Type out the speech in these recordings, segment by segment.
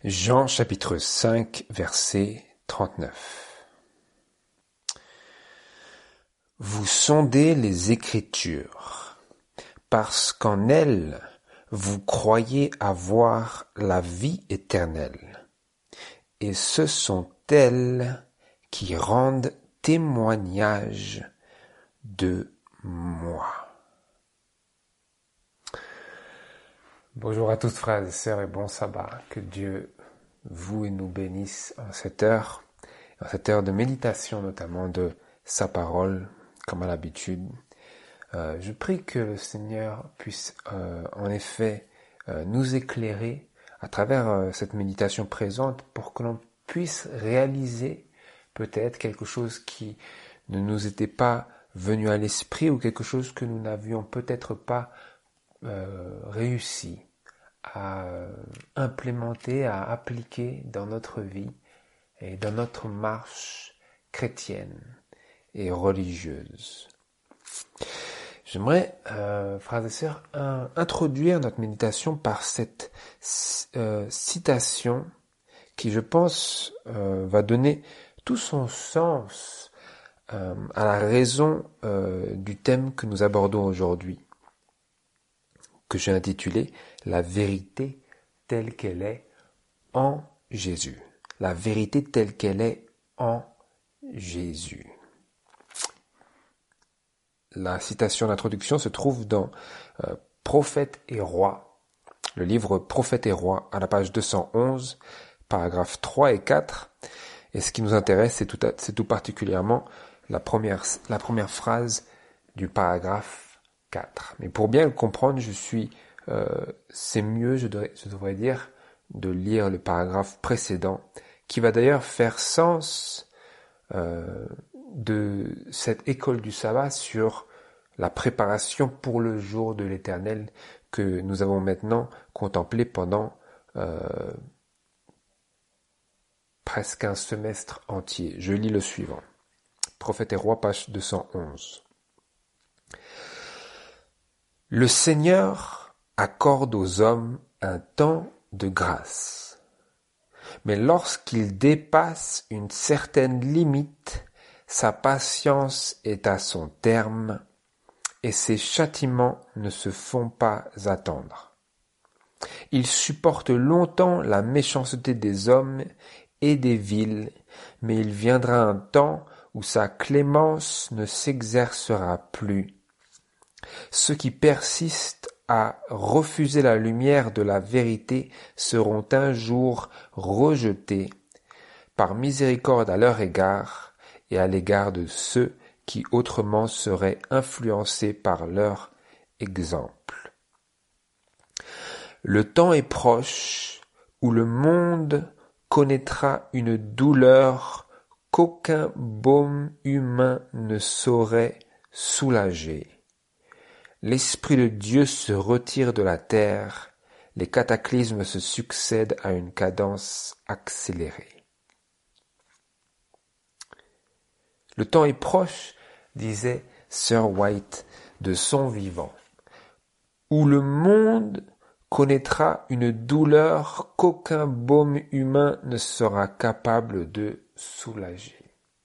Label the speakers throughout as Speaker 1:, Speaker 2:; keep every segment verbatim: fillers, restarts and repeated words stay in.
Speaker 1: Jean chapitre cinq verset trente-neuf. Vous sondez les Écritures, parce qu'en elles vous croyez avoir la vie éternelle, et ce sont elles qui rendent témoignage de moi. Bonjour à tous frères et sœurs et bon sabbat, que Dieu vous et nous bénisse en cette heure, en cette heure de méditation notamment de sa parole, comme à l'habitude. Euh, je prie que le Seigneur puisse euh, en effet euh, nous éclairer à travers euh, cette méditation présente pour que l'on puisse réaliser peut-être quelque chose qui ne nous était pas venu à l'esprit ou quelque chose que nous n'avions peut-être pas euh, réussi à implémenter, à appliquer dans notre vie et dans notre marche chrétienne et religieuse. J'aimerais, euh, frères et sœurs, un, introduire notre méditation par cette euh, citation qui, je pense, euh, va donner tout son sens euh, à la raison euh, du thème que nous abordons aujourd'hui, que j'ai intitulé « La vérité telle qu'elle est en Jésus ». La vérité telle qu'elle est en Jésus. La citation d'introduction se trouve dans euh, Prophètes et Rois, le livre Prophètes et Rois, à la page deux cent onze, paragraphes trois et quatre. Et ce qui nous intéresse, c'est tout, c'est tout particulièrement la première, la première phrase du paragraphe quatre. Mais pour bien le comprendre, je suis, euh, c'est mieux, je devrais, je devrais dire, de lire le paragraphe précédent, qui va d'ailleurs faire sens euh, de cette école du sabbat sur la préparation pour le jour de l'Éternel que nous avons maintenant contemplé pendant euh, presque un semestre entier. Je lis le suivant. Prophètes et Rois, page deux cent onze. Le Seigneur accorde aux hommes un temps de grâce. Mais lorsqu'il dépasse une certaine limite, sa patience est à son terme et ses châtiments ne se font pas attendre. Il supporte longtemps la méchanceté des hommes et des villes, mais il viendra un temps où sa clémence ne s'exercera plus. Ceux qui persistent à refuser la lumière de la vérité seront un jour rejetés par miséricorde à leur égard et à l'égard de ceux qui autrement seraient influencés par leur exemple. Le temps est proche où le monde connaîtra une douleur qu'aucun baume humain ne saurait soulager. L'Esprit de Dieu se retire de la terre, les cataclysmes se succèdent à une cadence accélérée. Le temps est proche, disait Sir White de son vivant, où le monde connaîtra une douleur qu'aucun baume humain ne sera capable de soulager.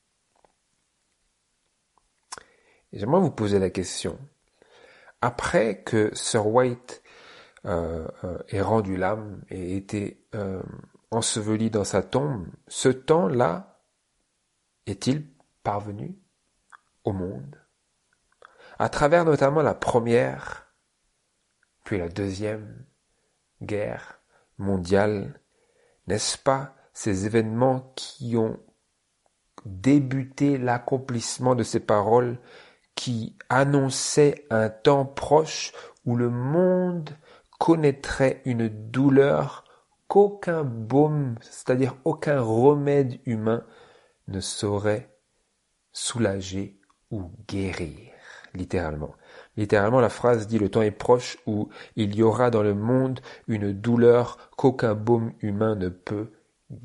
Speaker 1: Et j'aimerais vous poser la question. Après que Sir White euh, euh, ait rendu l'âme et été euh, enseveli dans sa tombe, ce temps-là est-il parvenu au monde? À travers notamment la première, puis la deuxième guerre mondiale, n'est-ce pas ces événements qui ont débuté l'accomplissement de ces paroles qui annonçaient un temps proche où le monde connaîtrait une douleur qu'aucun baume, c'est-à-dire aucun remède humain ne saurait soulager ou guérir, littéralement. Littéralement, la phrase dit « Le temps est proche où il y aura dans le monde une douleur qu'aucun baume humain ne peut guérir. »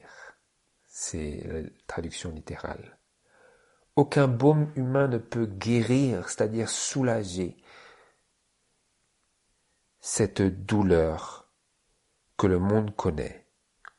Speaker 1: C'est la traduction littérale. Aucun baume humain ne peut guérir, c'est-à-dire soulager cette douleur que le monde connaît,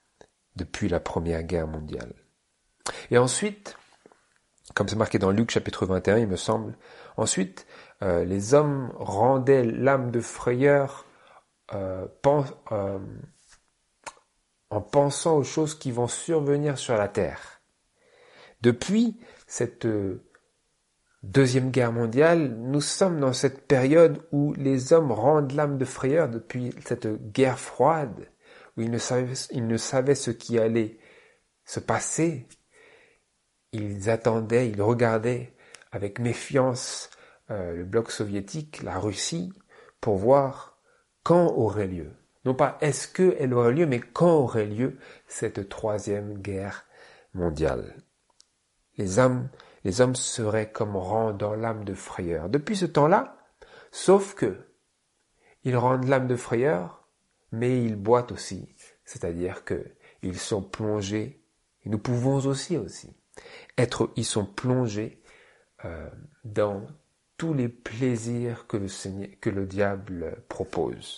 Speaker 1: depuis la Première Guerre mondiale. Et ensuite, comme c'est marqué dans Luc chapitre vingt et un, il me semble, ensuite, euh, les hommes rendaient l'âme de frayeur euh, pense, euh, en pensant aux choses qui vont survenir sur la terre. Depuis cette euh, Deuxième Guerre mondiale, nous sommes dans cette période où les hommes rendent l'âme de frayeur depuis cette guerre froide, où ils ne savaient, ils ne savaient ce qui allait se passer. Ils attendaient, ils regardaient avec méfiance euh, le bloc soviétique, la Russie, pour voir quand aurait lieu. Non pas est-ce qu'elle aurait lieu, mais quand aurait lieu cette troisième guerre mondiale. Les hommes, les hommes seraient comme rendant l'âme de frayeur. Depuis ce temps-là, sauf que ils rendent l'âme de frayeur, mais ils boitent aussi. C'est-à-dire que ils sont plongés, et nous pouvons aussi aussi être, ils sont plongés euh, dans tous les plaisirs que le Seigneur, que le diable propose.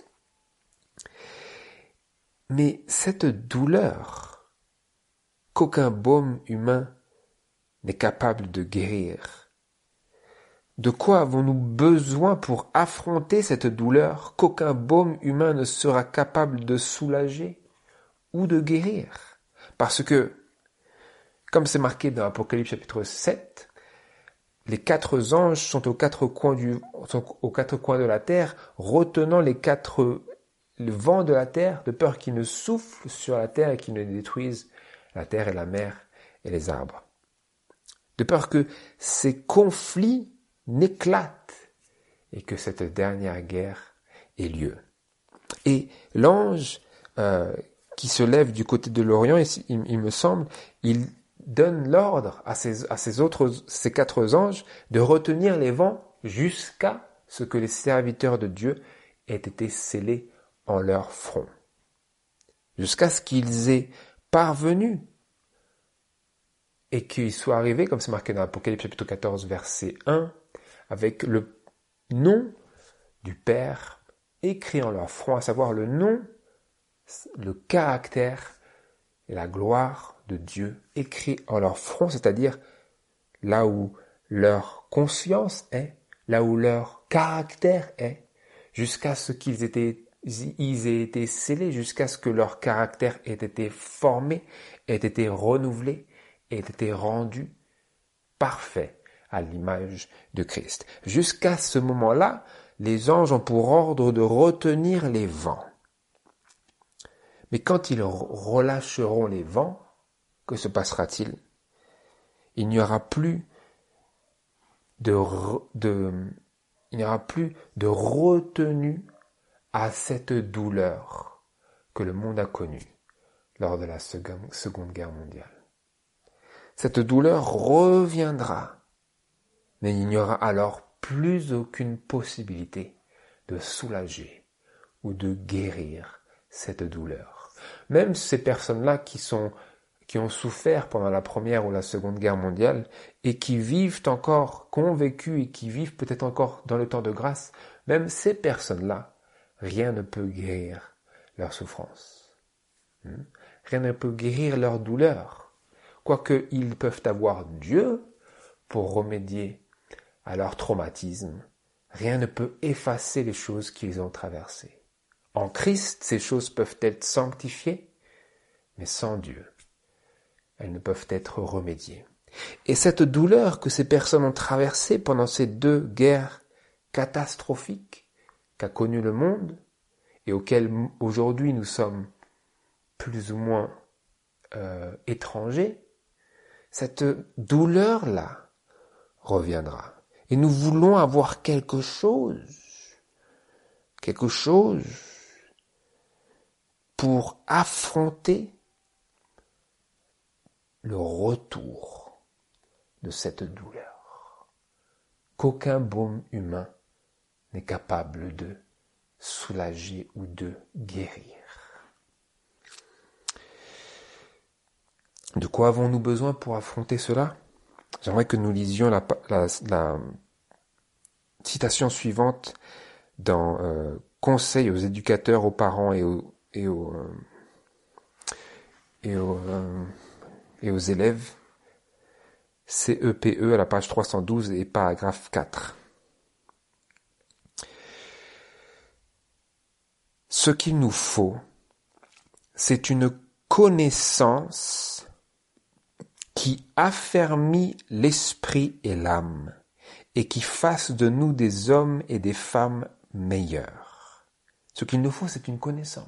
Speaker 1: Mais cette douleur qu'aucun baume humain n'est capable de guérir, de quoi avons-nous besoin pour affronter cette douleur qu'aucun baume humain ne sera capable de soulager ou de guérir? Parce que, comme c'est marqué dans Apocalypse chapitre sept, les quatre anges sont aux quatre coins du, sont aux quatre coins de la terre, retenant les quatre le vent de la terre, de peur qu'il ne souffle sur la terre et qu'il ne détruise la terre et la mer et les arbres. De peur que ces conflits n'éclatent et que cette dernière guerre ait lieu. Et l'ange euh, qui se lève du côté de l'Orient, il, il me semble, il donne l'ordre à ces, à ces autres, ces quatre anges de retenir les vents jusqu'à ce que les serviteurs de Dieu aient été scellés en leur front. Jusqu'à ce qu'ils aient parvenu et qu'ils soient arrivés, comme c'est marqué dans Apocalypse chapitre quatorze, verset un, avec le nom du Père écrit en leur front, à savoir le nom, le caractère et la gloire de Dieu écrit en leur front, c'est-à-dire là où leur conscience est, là où leur caractère est, jusqu'à ce qu'ils étaient, ils aient été scellés, jusqu'à ce que leur caractère ait été formé, ait été renouvelé, ait été rendu parfait à l'image de Christ. Jusqu'à ce moment-là, les anges ont pour ordre de retenir les vents. Mais quand ils relâcheront les vents, que se passera-t-il? Il n'y aura plus de, de, il n'y aura plus de retenue à cette douleur que le monde a connue lors de la Seconde Guerre mondiale. Cette douleur reviendra, mais il n'y aura alors plus aucune possibilité de soulager ou de guérir cette douleur. Même ces personnes-là qui sont, qui ont souffert pendant la Première ou la Seconde Guerre mondiale et qui vivent encore, qui ont vécu et qui vivent peut-être encore dans le temps de grâce, même ces personnes-là, rien ne peut guérir leur souffrance. Rien ne peut guérir leur douleur. Quoique ils peuvent avoir Dieu pour remédier à leur traumatisme, rien ne peut effacer les choses qu'ils ont traversées. En Christ, ces choses peuvent être sanctifiées, mais sans Dieu, elles ne peuvent être remédiées. Et cette douleur que ces personnes ont traversée pendant ces deux guerres catastrophiques qu'a connues le monde, et auxquelles aujourd'hui nous sommes plus ou moins euh, étrangers, cette douleur-là reviendra. Et nous voulons avoir quelque chose, quelque chose pour affronter le retour de cette douleur qu'aucun baume humain n'est capable de soulager ou de guérir. De quoi avons-nous besoin pour affronter cela? J'aimerais que nous lisions la, la, la citation suivante dans euh, Conseil aux éducateurs, aux parents et aux, et aux, euh, et aux, euh, et aux élèves. C E P E à la page trois cent douze et paragraphe quatre. Ce qu'il nous faut, c'est une connaissance qui affermit l'esprit et l'âme et qui fasse de nous des hommes et des femmes meilleurs. Ce qu'il nous faut, c'est une connaissance.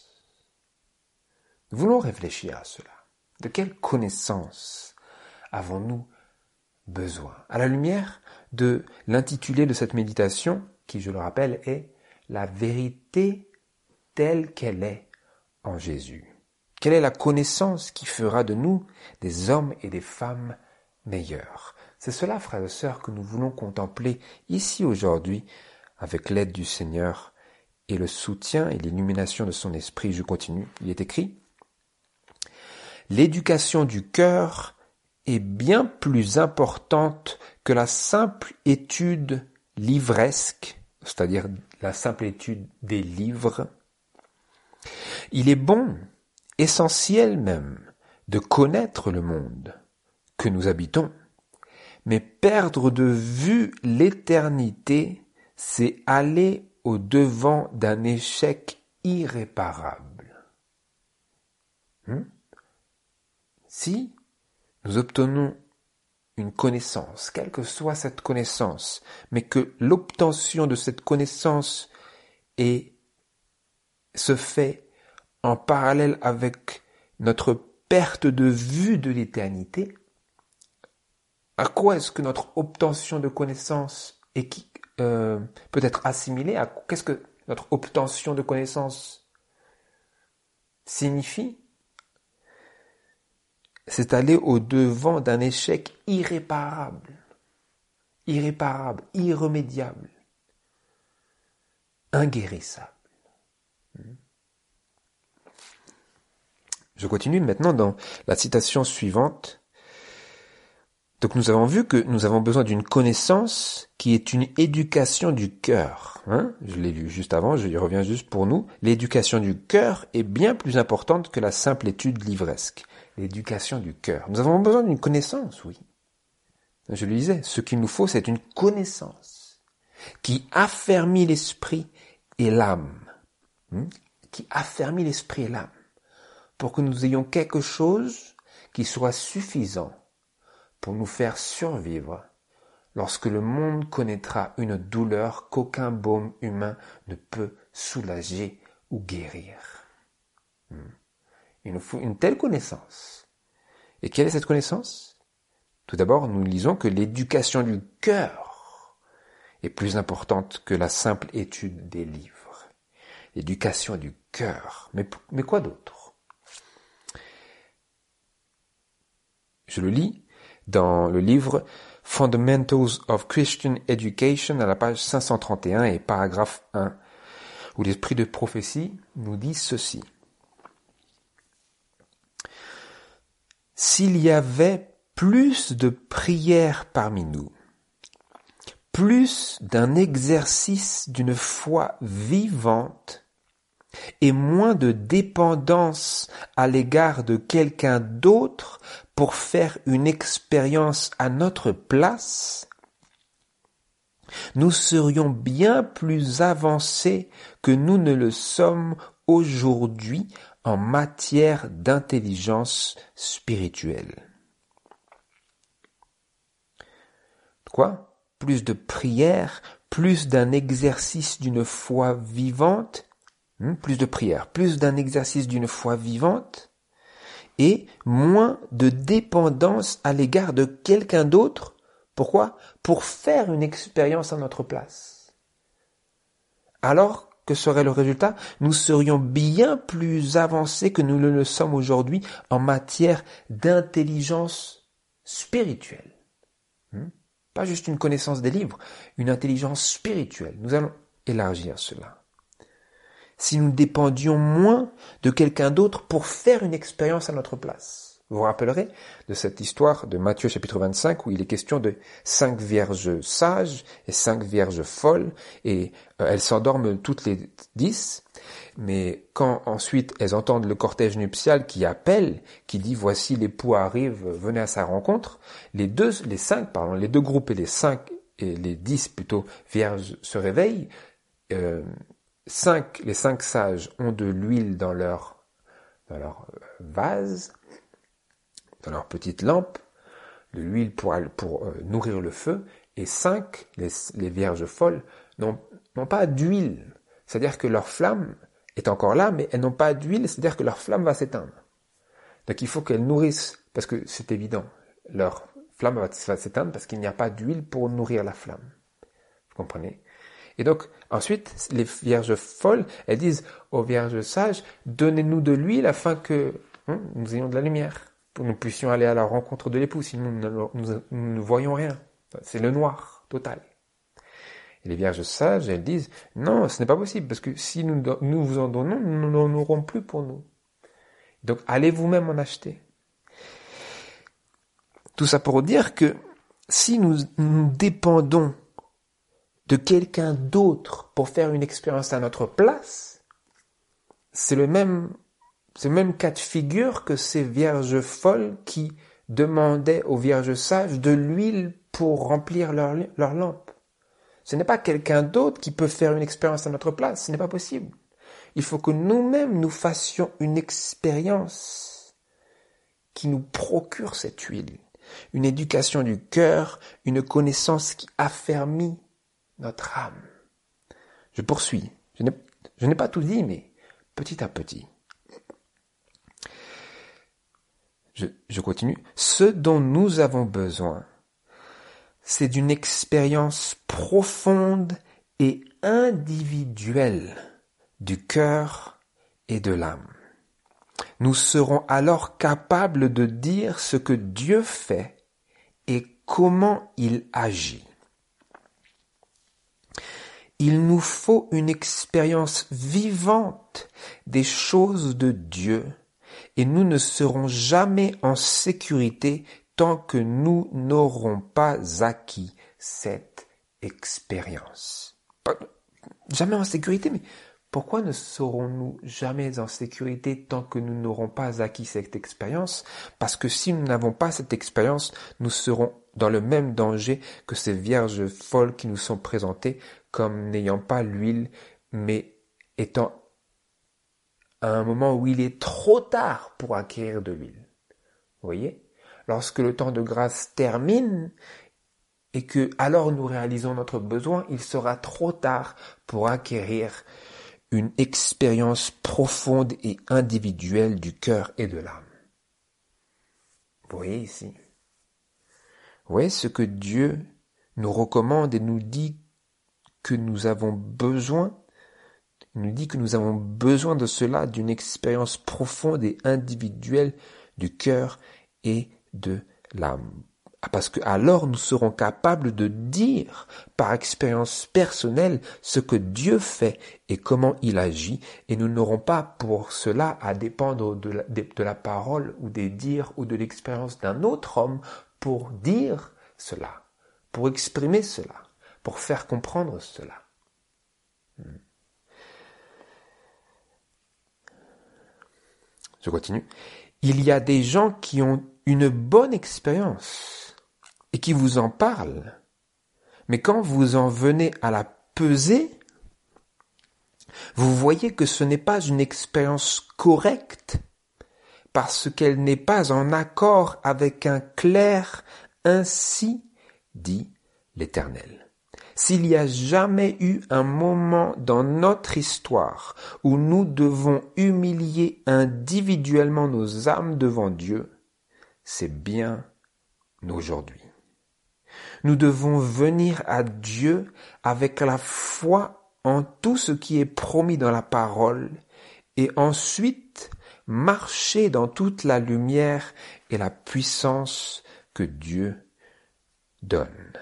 Speaker 1: Nous voulons réfléchir à cela. De quelle connaissance avons-nous besoin? À la lumière de l'intitulé de cette méditation, qui, je le rappelle, est « La vérité telle qu'elle est en Jésus ». Quelle est la connaissance qui fera de nous des hommes et des femmes meilleurs? C'est cela, frères et sœurs, que nous voulons contempler ici aujourd'hui avec l'aide du Seigneur et le soutien et l'illumination de son esprit. Je continue. Il est écrit « L'éducation du cœur est bien plus importante que la simple étude livresque, c'est-à-dire la simple étude des livres. Il est bon, essentiel même, de connaître le monde que nous habitons, mais perdre de vue l'éternité, c'est aller au-devant d'un échec irréparable. Hmm? Si nous obtenons une connaissance, quelle que soit cette connaissance, mais que l'obtention de cette connaissance est, se fait en parallèle avec notre perte de vue de l'éternité, à quoi est-ce que notre obtention de connaissance est qui, euh, peut être assimilée à qu'est-ce que notre obtention de connaissance signifie? C'est aller au-devant d'un échec irréparable, irréparable, irrémédiable, inguérissable. Je continue maintenant dans la citation suivante. Donc nous avons vu que nous avons besoin d'une connaissance qui est une éducation du cœur. Hein, je l'ai lu juste avant, je y reviens juste pour nous. L'éducation du cœur est bien plus importante que la simple étude livresque. L'éducation du cœur. Nous avons besoin d'une connaissance, oui. Je le disais, ce qu'il nous faut, c'est une connaissance qui affermit l'esprit et l'âme. Hein, qui affermit l'esprit et l'âme. Pour que nous ayons quelque chose qui soit suffisant pour nous faire survivre lorsque le monde connaîtra une douleur qu'aucun baume humain ne peut soulager ou guérir. Il nous faut une telle connaissance. Et quelle est cette connaissance? Tout d'abord, nous lisons que l'éducation du cœur est plus importante que la simple étude des livres. L'éducation du cœur. Mais, mais quoi d'autre? Je le lis dans le livre Fundamentals of Christian Education à la page cinq cent trente et un et paragraphe un, où l'esprit de prophétie nous dit ceci. S'il y avait plus de prières parmi nous, plus d'un exercice d'une foi vivante et moins de dépendance à l'égard de quelqu'un d'autre pour faire une expérience à notre place, nous serions bien plus avancés que nous ne le sommes aujourd'hui en matière d'intelligence spirituelle. Quoi? Plus de prières, plus d'un exercice d'une foi vivante, hmm, plus de prières, plus d'un exercice d'une foi vivante, et moins de dépendance à l'égard de quelqu'un d'autre. Pourquoi? Pour faire une expérience à notre place. Alors, que serait le résultat? Nous serions bien plus avancés que nous ne le sommes aujourd'hui en matière d'intelligence spirituelle. Hmm? Pas juste une connaissance des livres, une intelligence spirituelle. Nous allons élargir cela. Si nous dépendions moins de quelqu'un d'autre pour faire une expérience à notre place. Vous vous rappellerez de cette histoire de Matthieu chapitre vingt-cinq où il est question de cinq vierges sages et cinq vierges folles et euh, elles s'endorment toutes les dix, mais quand ensuite elles entendent le cortège nuptial qui appelle, qui dit voici l'époux arrive, venez à sa rencontre, les deux, les cinq, pardon, les deux groupes et les cinq et les dix plutôt vierges se réveillent. Euh, cinq, les cinq sages ont de l'huile dans leur dans leur vase, dans leur petite lampe, de l'huile pour, pour euh, nourrir le feu, et cinq, les, les vierges folles, n'ont, n'ont pas d'huile. C'est-à-dire que leur flamme est encore là, mais elles n'ont pas d'huile, c'est-à-dire que leur flamme va s'éteindre. Donc il faut qu'elles nourrissent, parce que c'est évident, leur flamme va, va s'éteindre parce qu'il n'y a pas d'huile pour nourrir la flamme. Vous comprenez ? Et donc, ensuite, les vierges folles, elles disent aux vierges sages, donnez-nous de l'huile afin que hein, nous ayons de la lumière, pour que nous puissions aller à la rencontre de l'époux, sinon nous, nous, nous ne voyons rien. C'est le noir total. Et les vierges sages, elles disent, non, ce n'est pas possible, parce que si nous, nous vous en donnons, nous n'en aurons plus pour nous. Donc, allez vous-même en acheter. Tout ça pour dire que si nous, nous dépendons de quelqu'un d'autre pour faire une expérience à notre place, c'est le même, c'est le même cas de figure que ces vierges folles qui demandaient aux vierges sages de l'huile pour remplir leur, leur lampe. Ce n'est pas quelqu'un d'autre qui peut faire une expérience à notre place, ce n'est pas possible. Il faut que nous-mêmes nous fassions une expérience qui nous procure cette huile, une éducation du cœur, une connaissance qui affermit notre âme. Je poursuis. Je n'ai, je n'ai pas tout dit, mais petit à petit. Je, je continue. Ce dont nous avons besoin, c'est d'une expérience profonde et individuelle du cœur et de l'âme. Nous serons alors capables de dire ce que Dieu fait et comment il agit. Il nous faut une expérience vivante des choses de Dieu et nous ne serons jamais en sécurité tant que nous n'aurons pas acquis cette expérience. Pas, jamais en sécurité, mais pourquoi ne serons-nous jamais en sécurité tant que nous n'aurons pas acquis cette expérience ? Parce que si nous n'avons pas cette expérience, nous serons dans le même danger que ces vierges folles qui nous sont présentées comme n'ayant pas l'huile, mais étant à un moment où il est trop tard pour acquérir de l'huile. Vous voyez ? Lorsque le temps de grâce termine et que alors nous réalisons notre besoin, il sera trop tard pour acquérir une expérience profonde et individuelle du cœur et de l'âme. Vous voyez ici ? Vous voyez ce que Dieu nous recommande et nous dit que nous avons besoin, il nous dit que nous avons besoin de cela, d'une expérience profonde et individuelle du cœur et de l'âme. Parce que alors nous serons capables de dire par expérience personnelle ce que Dieu fait et comment il agit, et nous n'aurons pas pour cela à dépendre de la, de, de la parole ou des dires ou de l'expérience d'un autre homme pour dire cela, pour exprimer cela, pour faire comprendre cela. Je continue. Il y a des gens qui ont une bonne expérience et qui vous en parlent. Mais quand vous en venez à la peser, vous voyez que ce n'est pas une expérience correcte parce qu'elle n'est pas en accord avec un clair « ainsi dit l'Éternel ». S'il y a jamais eu un moment dans notre histoire où nous devons humilier individuellement nos âmes devant Dieu, c'est bien aujourd'hui. Nous devons venir à Dieu avec la foi en tout ce qui est promis dans la parole et ensuite marcher dans toute la lumière et la puissance que Dieu donne.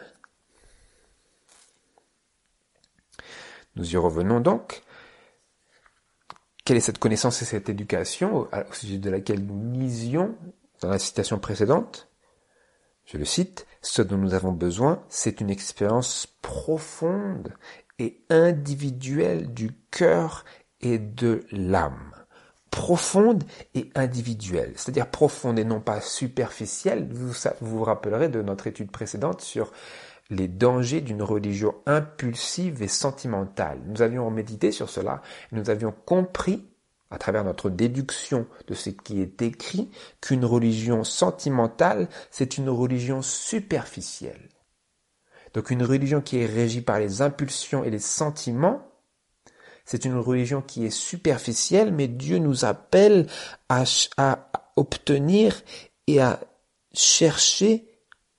Speaker 1: Nous y revenons donc. Quelle est cette connaissance et cette éducation au sujet de laquelle nous lisions dans la citation précédente, je le cite, « Ce dont nous avons besoin, c'est une expérience profonde et individuelle du cœur et de l'âme. » Profonde et individuelle, c'est-à-dire profonde et non pas superficielle. Vous vous, vous rappellerez de notre étude précédente sur les dangers d'une religion impulsive et sentimentale. Nous avions médité sur cela, nous avions compris, à travers notre déduction de ce qui est écrit, qu'une religion sentimentale, c'est une religion superficielle. Donc une religion qui est régie par les impulsions et les sentiments, c'est une religion qui est superficielle, mais Dieu nous appelle à, à obtenir et à chercher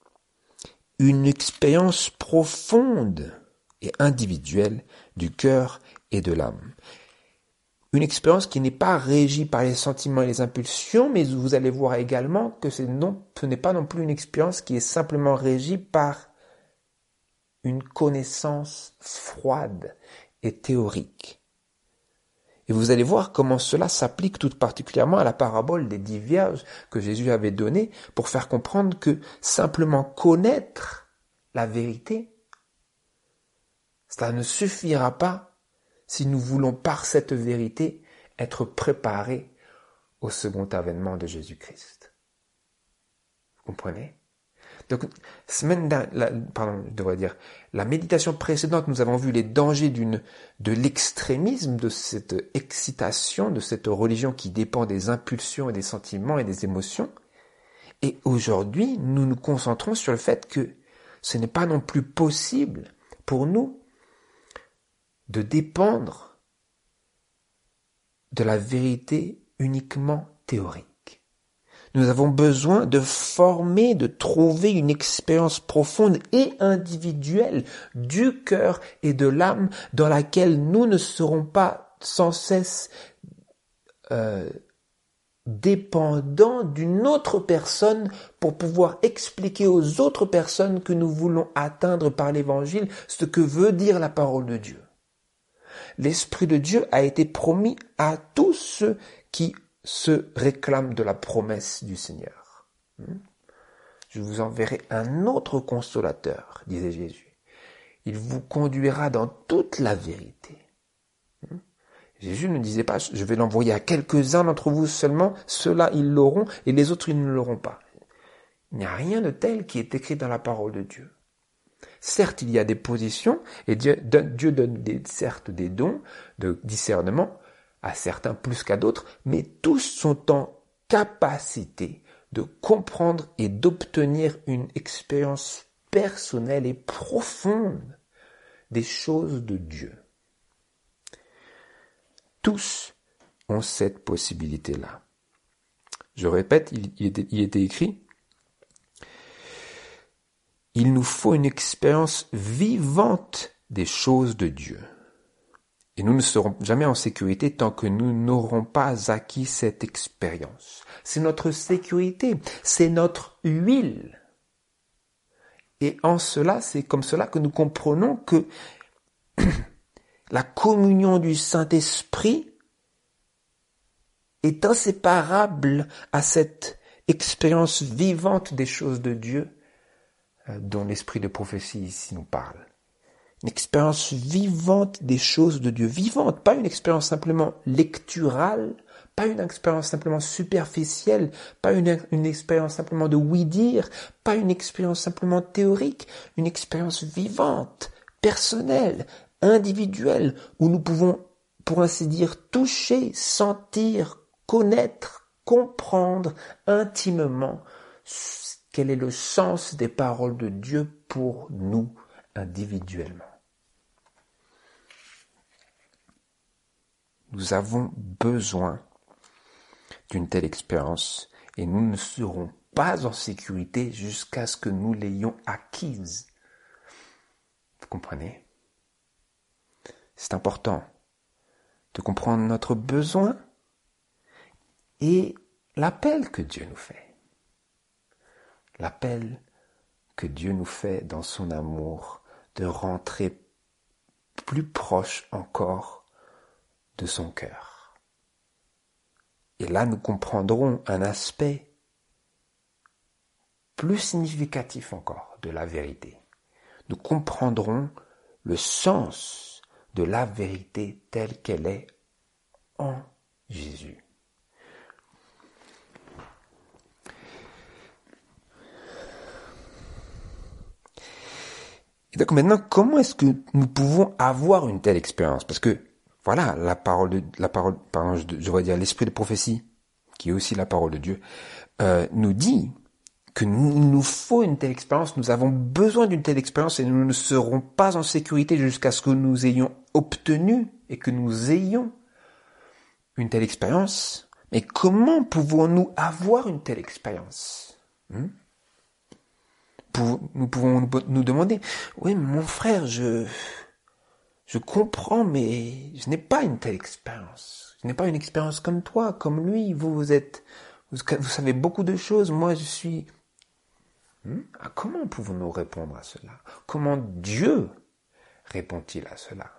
Speaker 1: une expérience profonde et individuelle du cœur et de l'âme. Une expérience qui n'est pas régie par les sentiments et les impulsions, mais vous allez voir également que c'est non, ce n'est pas non plus une expérience qui est simplement régie par une connaissance froide et théorique. Et vous allez voir comment cela s'applique tout particulièrement à la parabole des dix vierges que Jésus avait donnée pour faire comprendre que simplement connaître la vérité, cela ne suffira pas si nous voulons par cette vérité être préparés au second avènement de Jésus-Christ. Vous comprenez ? Donc, semaine la, pardon, je devrais dire, la méditation précédente, nous avons vu les dangers d'une, de l'extrémisme, de cette excitation, de cette religion qui dépend des impulsions et des sentiments et des émotions. Et aujourd'hui, nous nous concentrons sur le fait que ce n'est pas non plus possible pour nous de dépendre de la vérité uniquement théorique. Nous avons besoin de former, de trouver une expérience profonde et individuelle du cœur et de l'âme dans laquelle nous ne serons pas sans cesse euh, dépendants d'une autre personne pour pouvoir expliquer aux autres personnes que nous voulons atteindre par l'évangile ce que veut dire la parole de Dieu. L'Esprit de Dieu a été promis à tous ceux qui se réclament de la promesse du Seigneur. Je vous enverrai un autre consolateur, disait Jésus. Il vous conduira dans toute la vérité. Jésus ne disait pas, je vais l'envoyer à quelques-uns d'entre vous seulement, ceux-là ils l'auront et les autres ils ne l'auront pas. Il n'y a rien de tel qui est écrit dans la parole de Dieu. Certes, il y a des positions, et Dieu donne, Dieu donne des, certes des dons de discernement, à certains plus qu'à d'autres, mais tous sont en capacité de comprendre et d'obtenir une expérience personnelle et profonde des choses de Dieu. Tous ont cette possibilité-là. Je répète, il, il, était, il était écrit, il nous faut une expérience vivante des choses de Dieu. Et nous ne serons jamais en sécurité tant que nous n'aurons pas acquis cette expérience. C'est notre sécurité, c'est notre huile. Et en cela, c'est comme cela que nous comprenons que la communion du Saint-Esprit est inséparable à cette expérience vivante des choses de Dieu dont l'esprit de prophétie ici nous parle. Une expérience vivante des choses de Dieu. Vivante, pas une expérience simplement lecturale, pas une expérience simplement superficielle, pas une, une expérience simplement de oui-dire, pas une expérience simplement théorique, une expérience vivante, personnelle, individuelle, où nous pouvons, pour ainsi dire, toucher, sentir, connaître, comprendre intimement quel est le sens des paroles de Dieu pour nous individuellement. Nous avons besoin d'une telle expérience et nous ne serons pas en sécurité jusqu'à ce que nous l'ayons acquise. Vous comprenez ? C'est important de comprendre notre besoin et l'appel que Dieu nous fait. L'appel que Dieu nous fait dans son amour de rentrer plus proche encore de son cœur. Et là, nous comprendrons un aspect plus significatif encore de la vérité, nous comprendrons le sens de la vérité telle qu'elle est en Jésus. Et donc maintenant, comment est-ce que nous pouvons avoir une telle expérience? Parce que, voilà, la parole de, la parole, pardon, je, je vais dire l'esprit de prophétie, qui est aussi la parole de Dieu, euh, nous dit que nous, il nous faut une telle expérience, nous avons besoin d'une telle expérience et nous ne serons pas en sécurité jusqu'à ce que nous ayons obtenu et que nous ayons une telle expérience. Mais comment pouvons-nous avoir une telle expérience? hmm Nous pouvons nous demander, oui, mon frère, je, je comprends, mais je n'ai pas une telle expérience. Je n'ai pas une expérience comme toi, comme lui. Vous, vous êtes, vous, vous savez beaucoup de choses. Moi, je suis... Hmm? Ah, comment pouvons-nous répondre à cela? Comment Dieu répond-il à cela?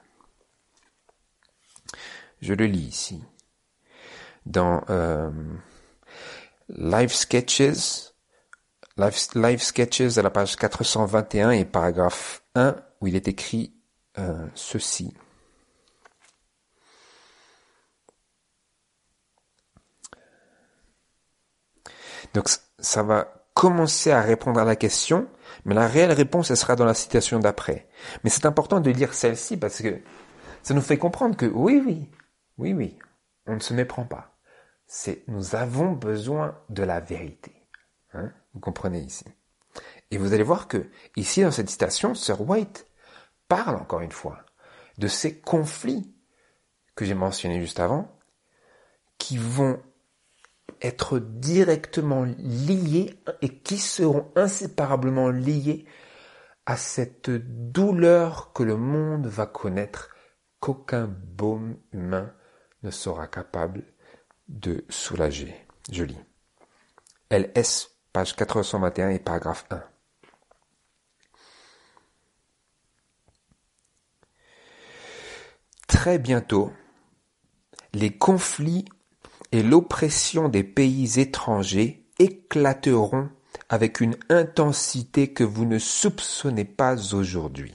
Speaker 1: Je le lis ici. Dans euh, Live Sketches, Live, Live Sketches à la page quatre cent vingt et un et paragraphe un, où il est écrit euh, ceci. Donc ça va commencer à répondre à la question, mais la réelle réponse, elle sera dans la citation d'après. Mais c'est important de lire celle-ci parce que ça nous fait comprendre que oui, oui, oui, oui, on ne se méprend pas. C'est, nous avons besoin de la vérité. Hein, vous comprenez ici. Et vous allez voir que, ici, dans cette citation, Sir White parle, encore une fois, de ces conflits que j'ai mentionnés juste avant, qui vont être directement liés et qui seront inséparablement liés à cette douleur que le monde va connaître, qu'aucun baume humain ne sera capable de soulager. Je lis. L S, page quatre cent vingt et un et paragraphe un. Très bientôt, les conflits et l'oppression des pays étrangers éclateront avec une intensité que vous ne soupçonnez pas aujourd'hui.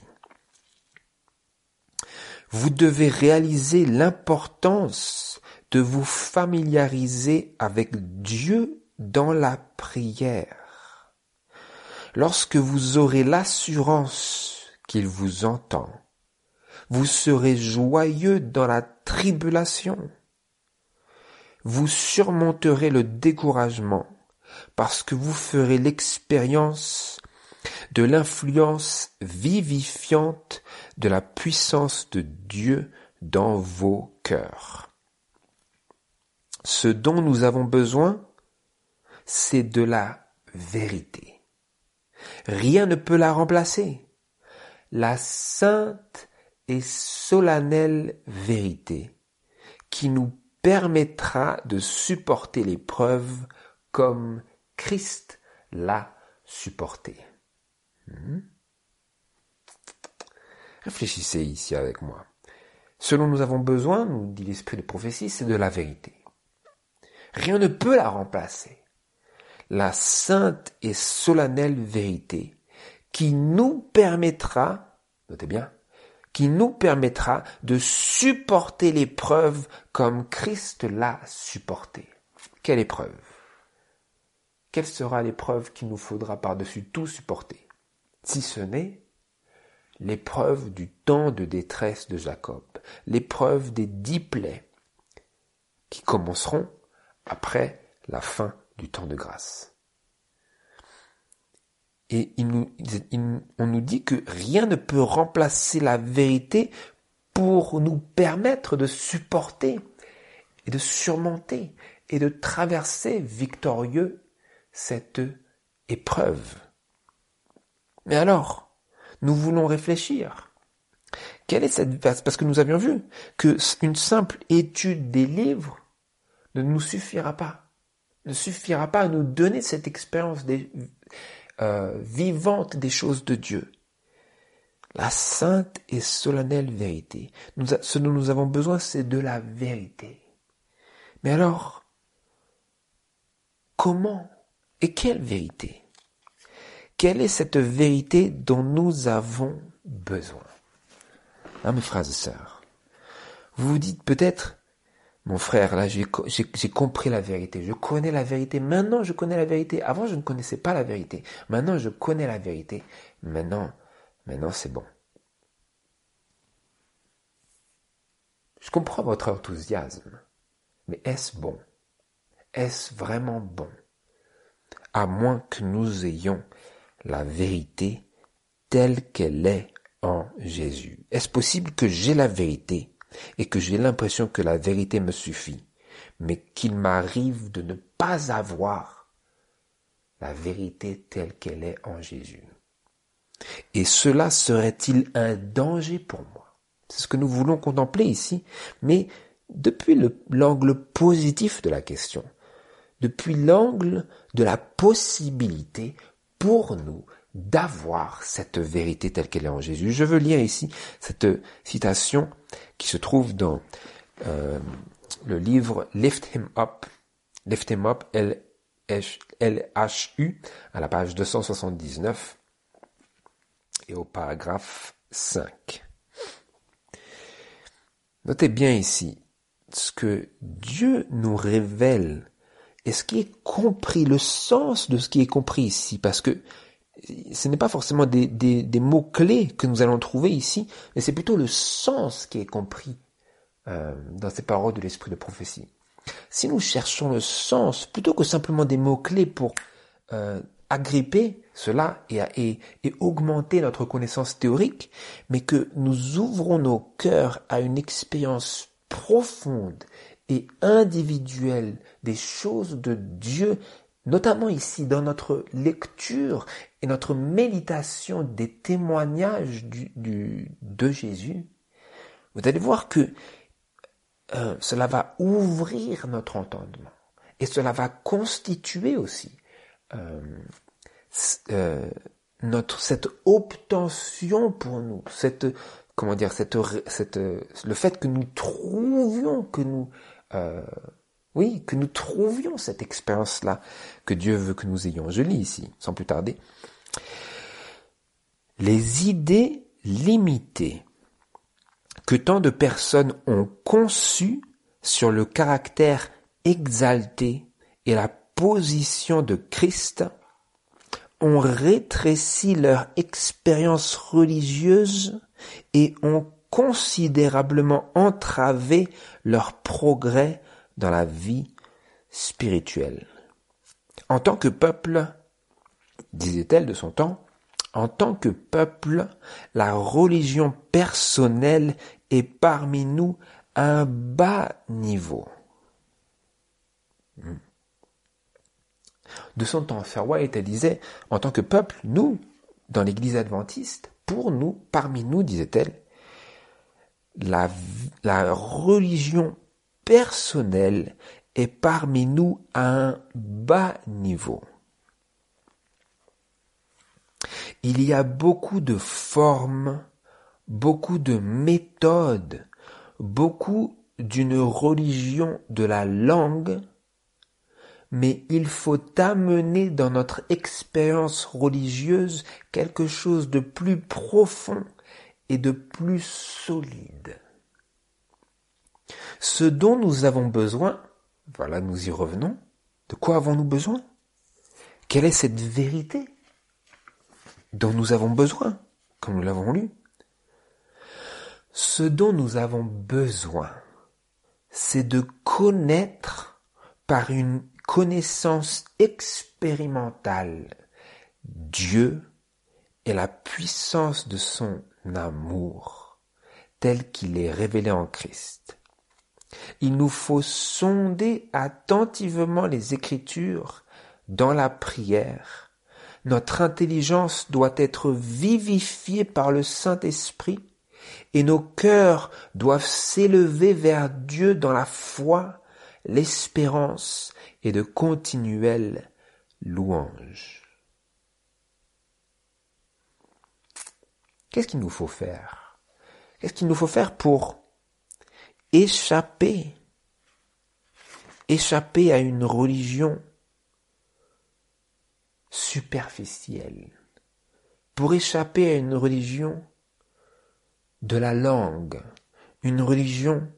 Speaker 1: Vous devez réaliser l'importance de vous familiariser avec Dieu dans la prière. Lorsque vous aurez l'assurance qu'il vous entend, vous serez joyeux dans la tribulation. Vous surmonterez le découragement parce que vous ferez l'expérience de l'influence vivifiante de la puissance de Dieu dans vos cœurs. Ce dont nous avons besoin, c'est de la vérité. Rien ne peut la remplacer. La sainte et solennelle vérité qui nous permettra de supporter l'épreuve comme Christ l'a supporté. Hmm? Réfléchissez ici avec moi. Ce dont nous avons besoin, nous dit l'esprit de prophétie, c'est de la vérité. Rien ne peut la remplacer. La sainte et solennelle vérité qui nous permettra, notez bien, qui nous permettra de supporter l'épreuve comme Christ l'a supporté. Quelle épreuve? Quelle sera l'épreuve qu'il nous faudra par-dessus tout supporter? Si ce n'est l'épreuve du temps de détresse de Jacob, l'épreuve des dix plaies qui commenceront après la fin du temps de grâce. Et il nous, il, on nous dit que rien ne peut remplacer la vérité pour nous permettre de supporter et de surmonter et de traverser victorieux cette épreuve. Mais alors, nous voulons réfléchir. Quelle est cette verse? Parce que nous avions vu que une simple étude des livres ne nous suffira pas. Ne suffira pas à nous donner cette expérience des, euh, vivante des choses de Dieu. La sainte et solennelle vérité. Nous a, ce dont nous avons besoin, c'est de la vérité. Mais alors, comment et quelle vérité? Quelle est cette vérité dont nous avons besoin? Hein, mes frères et sœurs, vous vous dites peut-être, mon frère, là, j'ai, j'ai, j'ai compris la vérité, je connais la vérité, maintenant je connais la vérité, avant je ne connaissais pas la vérité, maintenant je connais la vérité, maintenant, maintenant c'est bon. Je comprends votre enthousiasme, mais est-ce bon? Est-ce vraiment bon? À moins que nous ayons la vérité telle qu'elle est en Jésus. Est-ce possible que j'ai la vérité et que j'ai l'impression que la vérité me suffit, mais qu'il m'arrive de ne pas avoir la vérité telle qu'elle est en Jésus? Et cela serait-il un danger pour moi? C'est ce que nous voulons contempler ici, mais depuis le, l'angle positif de la question, depuis l'angle de la possibilité pour nous d'avoir cette vérité telle qu'elle est en Jésus. Je veux lire ici cette citation qui se trouve dans euh, le livre Lift Him Up, Lift Him Up, L H U, à la page deux cent soixante-dix-neuf et au paragraphe cinq. Notez bien ici ce que Dieu nous révèle et ce qui est compris, le sens de ce qui est compris ici, parce que ce n'est pas forcément des, des, des mots-clés que nous allons trouver ici, mais c'est plutôt le sens qui est compris euh, dans ces paroles de l'esprit de prophétie. Si nous cherchons le sens, plutôt que simplement des mots-clés pour euh, agripper cela et, et, et augmenter notre connaissance théorique, mais que nous ouvrons nos cœurs à une expérience profonde et individuelle des choses de Dieu, notamment ici dans notre lecture et notre méditation des témoignages du, du, de Jésus, vous allez voir que euh, cela va ouvrir notre entendement et cela va constituer aussi euh, euh, notre cette obtention pour nous, cette comment dire cette cette le fait que nous trouvions que nous euh, oui que nous trouvions cette expérience là que Dieu veut que nous ayons. Je lis ici sans plus tarder. Les idées limitées que tant de personnes ont conçues sur le caractère exalté et la position de Christ ont rétréci leur expérience religieuse et ont considérablement entravé leur progrès dans la vie spirituelle. En tant que peuple, disait-elle de son temps, en tant que peuple, la religion personnelle est parmi nous à un bas niveau. De son temps, Sœur White, elle disait, en tant que peuple, nous, dans l'église adventiste, pour nous, parmi nous, disait-elle, la, la religion personnelle est parmi nous à un bas niveau. Il y a beaucoup de formes, beaucoup de méthodes, beaucoup d'une religion de la langue, mais il faut amener dans notre expérience religieuse quelque chose de plus profond et de plus solide. Ce dont nous avons besoin, voilà, nous y revenons. De quoi avons-nous besoin? Quelle est cette vérité dont nous avons besoin, comme nous l'avons lu? Ce dont nous avons besoin, c'est de connaître par une connaissance expérimentale Dieu et la puissance de son amour tel qu'il est révélé en Christ. Il nous faut sonder attentivement les Écritures dans la prière. Notre intelligence doit être vivifiée par le Saint-Esprit et nos cœurs doivent s'élever vers Dieu dans la foi, l'espérance et de continuelles louanges. Qu'est-ce qu'il nous faut faire? Qu'est-ce qu'il nous faut faire pour échapper, échapper à une religion superficielle, pour échapper à une religion de la langue, une religion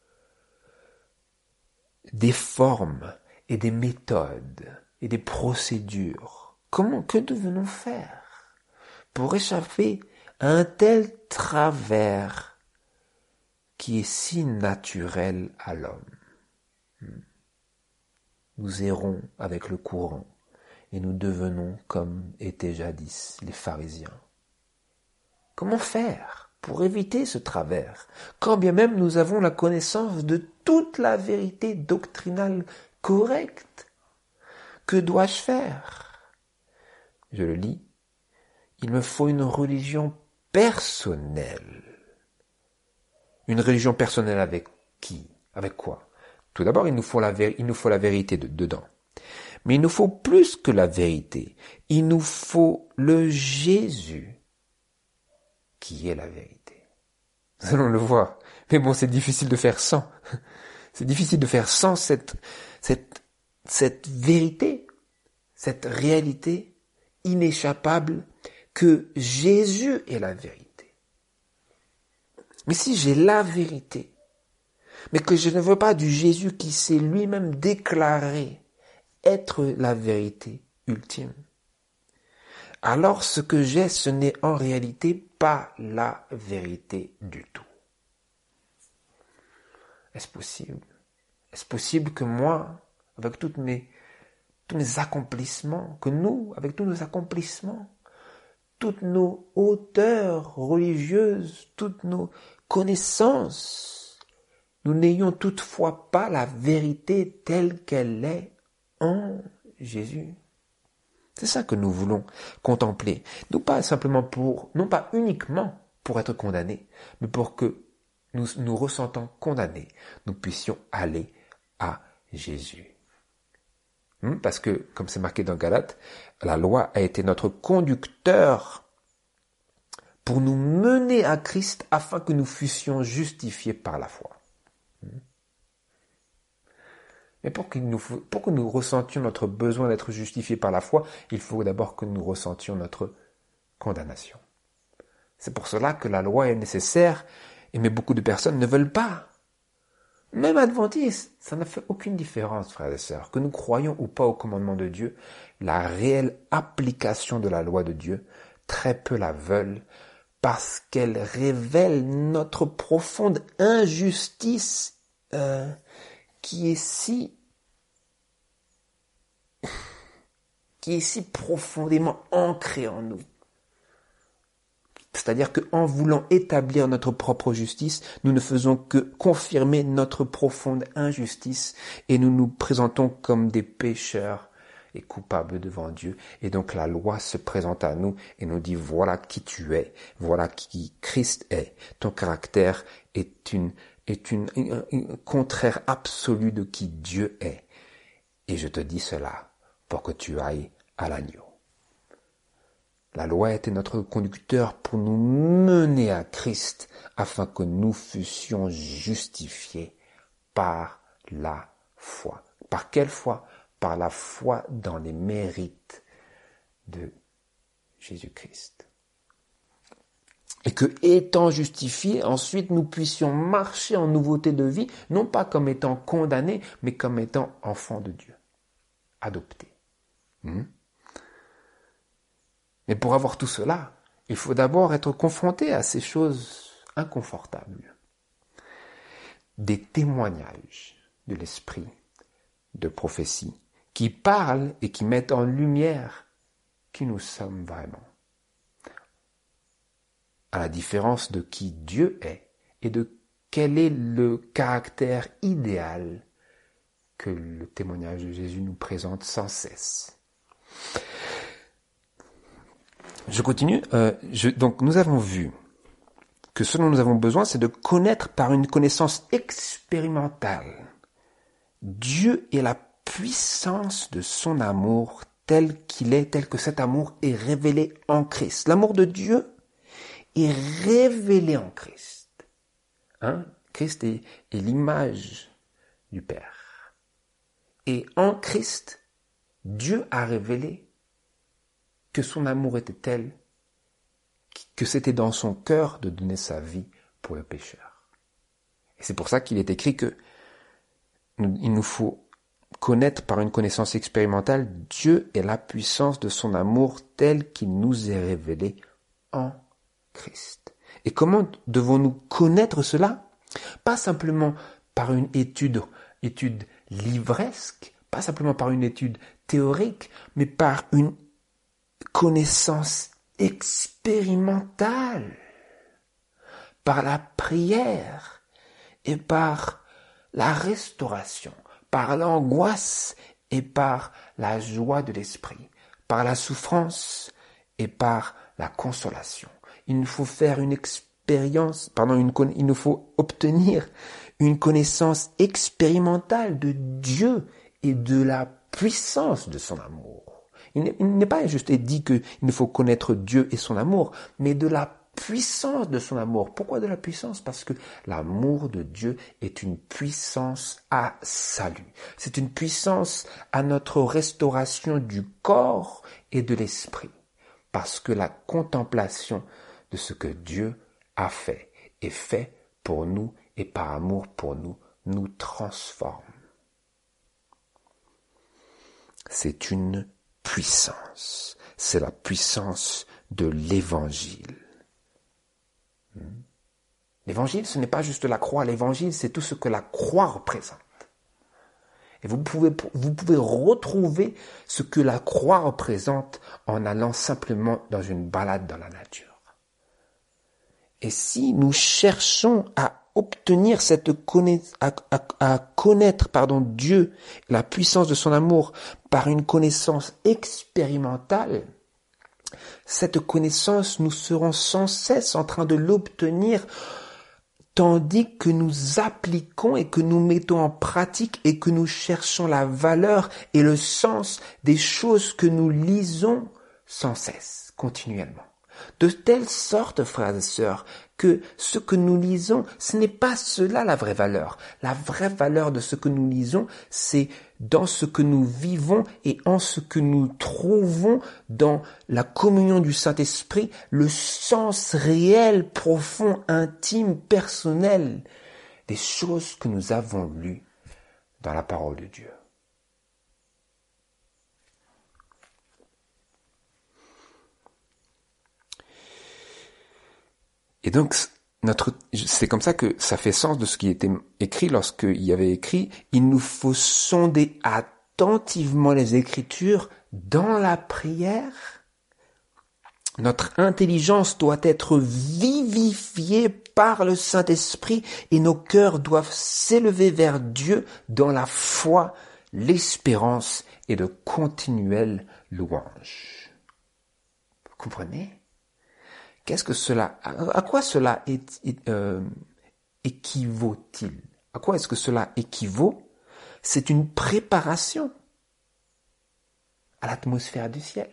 Speaker 1: des formes et des méthodes et des procédures. Comment, que devons-nous faire pour échapper à un tel travers qui est si naturel à l'homme? Nous errons avec le courant et nous devenons comme étaient jadis les pharisiens. Comment faire pour éviter ce travers, quand bien même nous avons la connaissance de toute la vérité doctrinale correcte? Que dois-je faire? Je le lis. Il me faut une religion personnelle. Une religion personnelle avec qui? Avec quoi? Tout d'abord, il nous faut la, vé- il nous faut la vérité de- dedans. Mais il nous faut plus que la vérité. Il nous faut le Jésus qui est la vérité. Nous allons le voir. Mais bon, c'est difficile de faire sans. C'est difficile de faire sans cette, cette, cette vérité, cette réalité inéchappable que Jésus est la vérité. Mais si j'ai la vérité, mais que je ne veux pas du Jésus qui s'est lui-même déclaré être la vérité ultime, alors ce que j'ai, ce n'est en réalité pas la vérité du tout. Est-ce possible? Est-ce possible que moi, avec toutes mes, tous mes accomplissements, que nous, avec tous nos accomplissements, toutes nos hauteurs religieuses, toutes nos connaissances, nous n'ayons toutefois pas la vérité telle qu'elle est en Jésus? C'est ça que nous voulons contempler. Non pas simplement pour, non pas uniquement pour être condamnés, mais pour que nous nous ressentant condamnés, nous puissions aller à Jésus. Hmm, Parce que, comme c'est marqué dans Galates, la loi a été notre conducteur pour nous mener à Christ afin que nous fussions justifiés par la foi. Hmm. Mais pour que, nous, pour que nous ressentions notre besoin d'être justifiés par la foi, il faut d'abord que nous ressentions notre condamnation. C'est pour cela que la loi est nécessaire, mais beaucoup de personnes ne veulent pas. Même adventistes, ça ne fait aucune différence, frères et sœurs. Que nous croyons ou pas au commandement de Dieu, la réelle application de la loi de Dieu, très peu la veulent parce qu'elle révèle notre profonde injustice euh, qui est si qui est si profondément ancrée en nous. C'est-à-dire qu'en voulant établir notre propre justice, nous ne faisons que confirmer notre profonde injustice et nous nous présentons comme des pécheurs et coupables devant Dieu. Et donc la loi se présente à nous et nous dit voilà qui tu es, voilà qui Christ est. Ton caractère est une est une, une, une contraire absolu de qui Dieu est. Et je te dis cela pour que tu ailles à l'agneau. La loi était notre conducteur pour nous mener à Christ afin que nous fussions justifiés par la foi. Par quelle foi? Par la foi dans les mérites de Jésus-Christ. Et que, étant justifiés, ensuite nous puissions marcher en nouveauté de vie, non pas comme étant condamnés, mais comme étant enfants de Dieu, adoptés. Hmm? Mais pour avoir tout cela, il faut d'abord être confronté à ces choses inconfortables. Des témoignages de l'esprit de prophétie qui parlent et qui mettent en lumière qui nous sommes vraiment. À la différence de qui Dieu est et de quel est le caractère idéal que le témoignage de Jésus nous présente sans cesse. Je continue. Euh, je, donc, nous avons vu que ce dont nous avons besoin, c'est de connaître par une connaissance expérimentale Dieu et la puissance de son amour tel qu'il est, tel que cet amour est révélé en Christ. L'amour de Dieu est révélé en Christ. Hein? Christ est, est l'image du Père. Et en Christ, Dieu a révélé que son amour était tel que c'était dans son cœur de donner sa vie pour le pécheur. Et c'est pour ça qu'il est écrit que il nous faut connaître par une connaissance expérimentale Dieu et la puissance de son amour tel qu'il nous est révélé en Christ. Et comment devons-nous connaître cela? Pas simplement par une étude, étude livresque, pas simplement par une étude théorique, mais par une connaissance expérimentale, par la prière et par la restauration, par l'angoisse et par la joie de l'esprit, par la souffrance et par la consolation. Il nous faut faire une expérience, pardon, une, il nous faut obtenir une connaissance expérimentale de Dieu et de la puissance de son amour. Il n'est pas juste dit qu'il nous faut connaître Dieu et son amour, mais de la puissance de son amour. Pourquoi de la puissance? Parce que l'amour de Dieu est une puissance à salut. C'est une puissance à notre restauration du corps et de l'esprit. Parce que la contemplation de ce que Dieu a fait et fait pour nous et par amour pour nous, nous transforme. C'est une puissance. C'est la puissance de l'Évangile. L'évangile, ce n'est pas juste la croix. L'évangile, c'est tout ce que la croix représente. Et vous pouvez, vous pouvez retrouver ce que la croix représente en allant simplement dans une balade dans la nature. Et si nous cherchons à obtenir cette connaître, à, à, à connaître, pardon, Dieu, la puissance de son amour par une connaissance expérimentale, cette connaissance, nous serons sans cesse en train de l'obtenir tandis que nous appliquons et que nous mettons en pratique et que nous cherchons la valeur et le sens des choses que nous lisons sans cesse, continuellement. De telle sorte, frères et sœurs, que ce que nous lisons, ce n'est pas cela la vraie valeur. La vraie valeur de ce que nous lisons, c'est dans ce que nous vivons et en ce que nous trouvons dans la communion du Saint-Esprit, le sens réel, profond, intime, personnel des choses que nous avons lues dans la parole de Dieu. Et donc, notre, c'est comme ça que ça fait sens de ce qui était écrit lorsqu'il y avait écrit « Il nous faut sonder attentivement les Écritures dans la prière. Notre intelligence doit être vivifiée par le Saint-Esprit et nos cœurs doivent s'élever vers Dieu dans la foi, l'espérance et de continuelles louanges. » Vous comprenez ? Qu'est-ce que cela, à quoi cela est, est, euh, équivaut-il? À quoi est-ce que cela équivaut? C'est une préparation à l'atmosphère du ciel.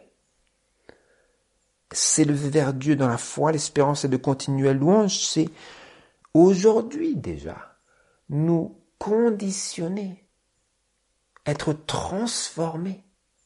Speaker 1: S'élever vers Dieu dans la foi, l'espérance et de continuelles louanges, c'est aujourd'hui déjà nous conditionner, être transformés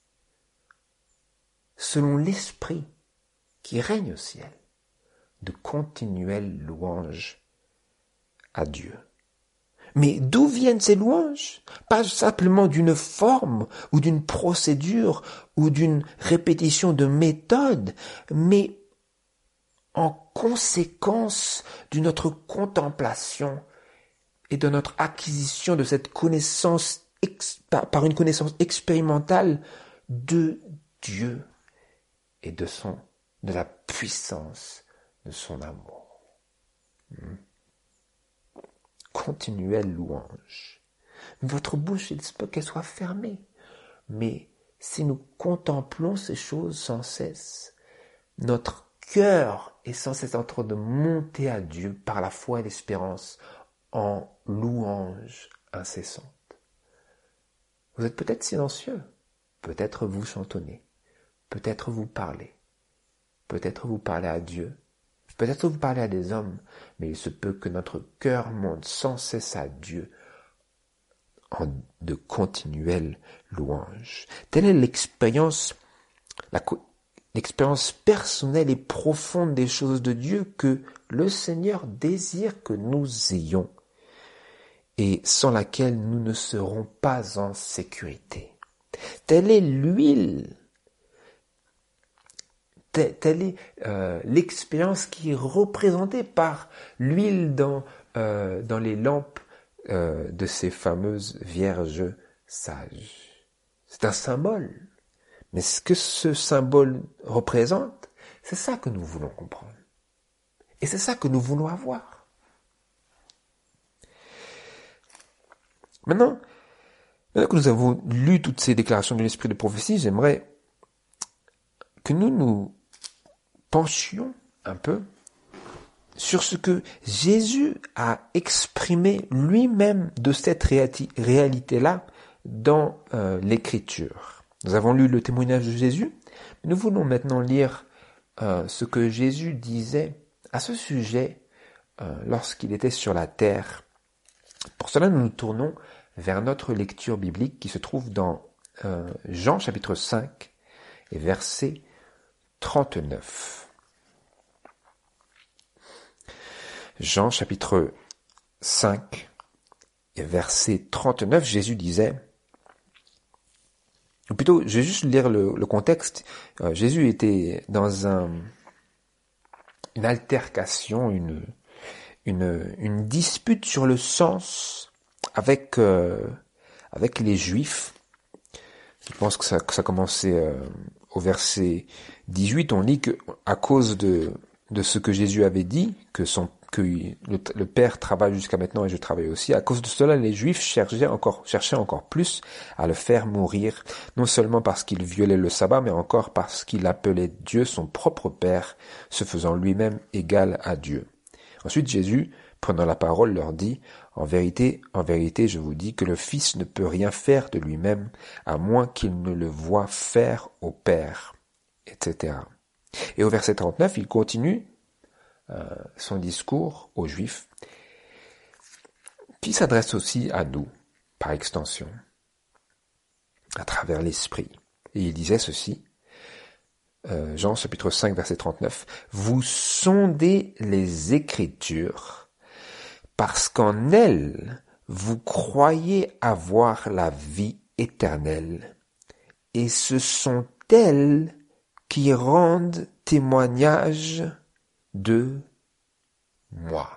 Speaker 1: selon l'esprit qui règne au ciel, de continuelles louanges à Dieu. Mais d'où viennent ces louanges? Pas simplement d'une forme ou d'une procédure ou d'une répétition de méthode, mais en conséquence de notre contemplation et de notre acquisition de cette connaissance, par une connaissance expérimentale de Dieu et de son, de la puissance de son amour. Hmm. Continuelle louange. Votre bouche, il se peut qu'elle soit fermée. Mais si nous contemplons ces choses sans cesse, notre cœur est sans cesse en train de monter à Dieu par la foi et l'espérance en louange incessante. Vous êtes peut-être silencieux, peut-être vous chantonnez, peut-être vous parlez, peut-être vous parlez à Dieu, peut-être vous parlez à des hommes, mais il se peut que notre cœur monte sans cesse à Dieu en de continuelles louanges. Telle est l'expérience, la, l'expérience personnelle et profonde des choses de Dieu que le Seigneur désire que nous ayons et sans laquelle nous ne serons pas en sécurité. Telle est l'huile, telle, telle est euh, l'expérience qui est représentée par l'huile dans, euh, dans les lampes euh, de ces fameuses vierges sages. C'est un symbole. Mais ce que ce symbole représente, c'est ça que nous voulons comprendre. Et c'est ça que nous voulons avoir. Maintenant, maintenant que nous avons lu toutes ces déclarations de l'esprit de prophétie, j'aimerais que nous nous penchions un peu sur ce que Jésus a exprimé lui-même de cette réalité-là dans euh, l'Écriture. Nous avons lu le témoignage de Jésus, mais nous voulons maintenant lire euh, ce que Jésus disait à ce sujet euh, lorsqu'il était sur la terre. Pour cela, nous nous tournons vers notre lecture biblique qui se trouve dans euh, Jean chapitre cinq et verset trente-neuf. Jean chapitre cinq et verset trente-neuf, Jésus disait, ou plutôt, je vais juste lire le, le contexte. Euh, Jésus était dans un, une altercation, une, une, une dispute sur le sens avec, euh, avec les Juifs. Je pense que ça, que ça commençait euh, au verset dix-huit. On lit que à cause de, de ce que Jésus avait dit, que son que le, le Père travaille jusqu'à maintenant et je travaille aussi. À cause de cela, les Juifs cherchaient encore, cherchaient encore plus à le faire mourir, non seulement parce qu'il violait le sabbat, mais encore parce qu'il appelait Dieu son propre Père, se faisant lui-même égal à Dieu. Ensuite, Jésus, prenant la parole, leur dit, « En vérité, en vérité, je vous dis que le Fils ne peut rien faire de lui-même, à moins qu'il ne le voie faire au Père, et cetera » Et au verset trente-neuf, il continue Euh, son discours aux Juifs, qui s'adresse aussi à nous, par extension, à travers l'Esprit. Et il disait ceci, euh, Jean chapitre cinq, verset trente-neuf, « Vous sondez les Écritures, parce qu'en elles, vous croyez avoir la vie éternelle, et ce sont elles qui rendent témoignage de moi. »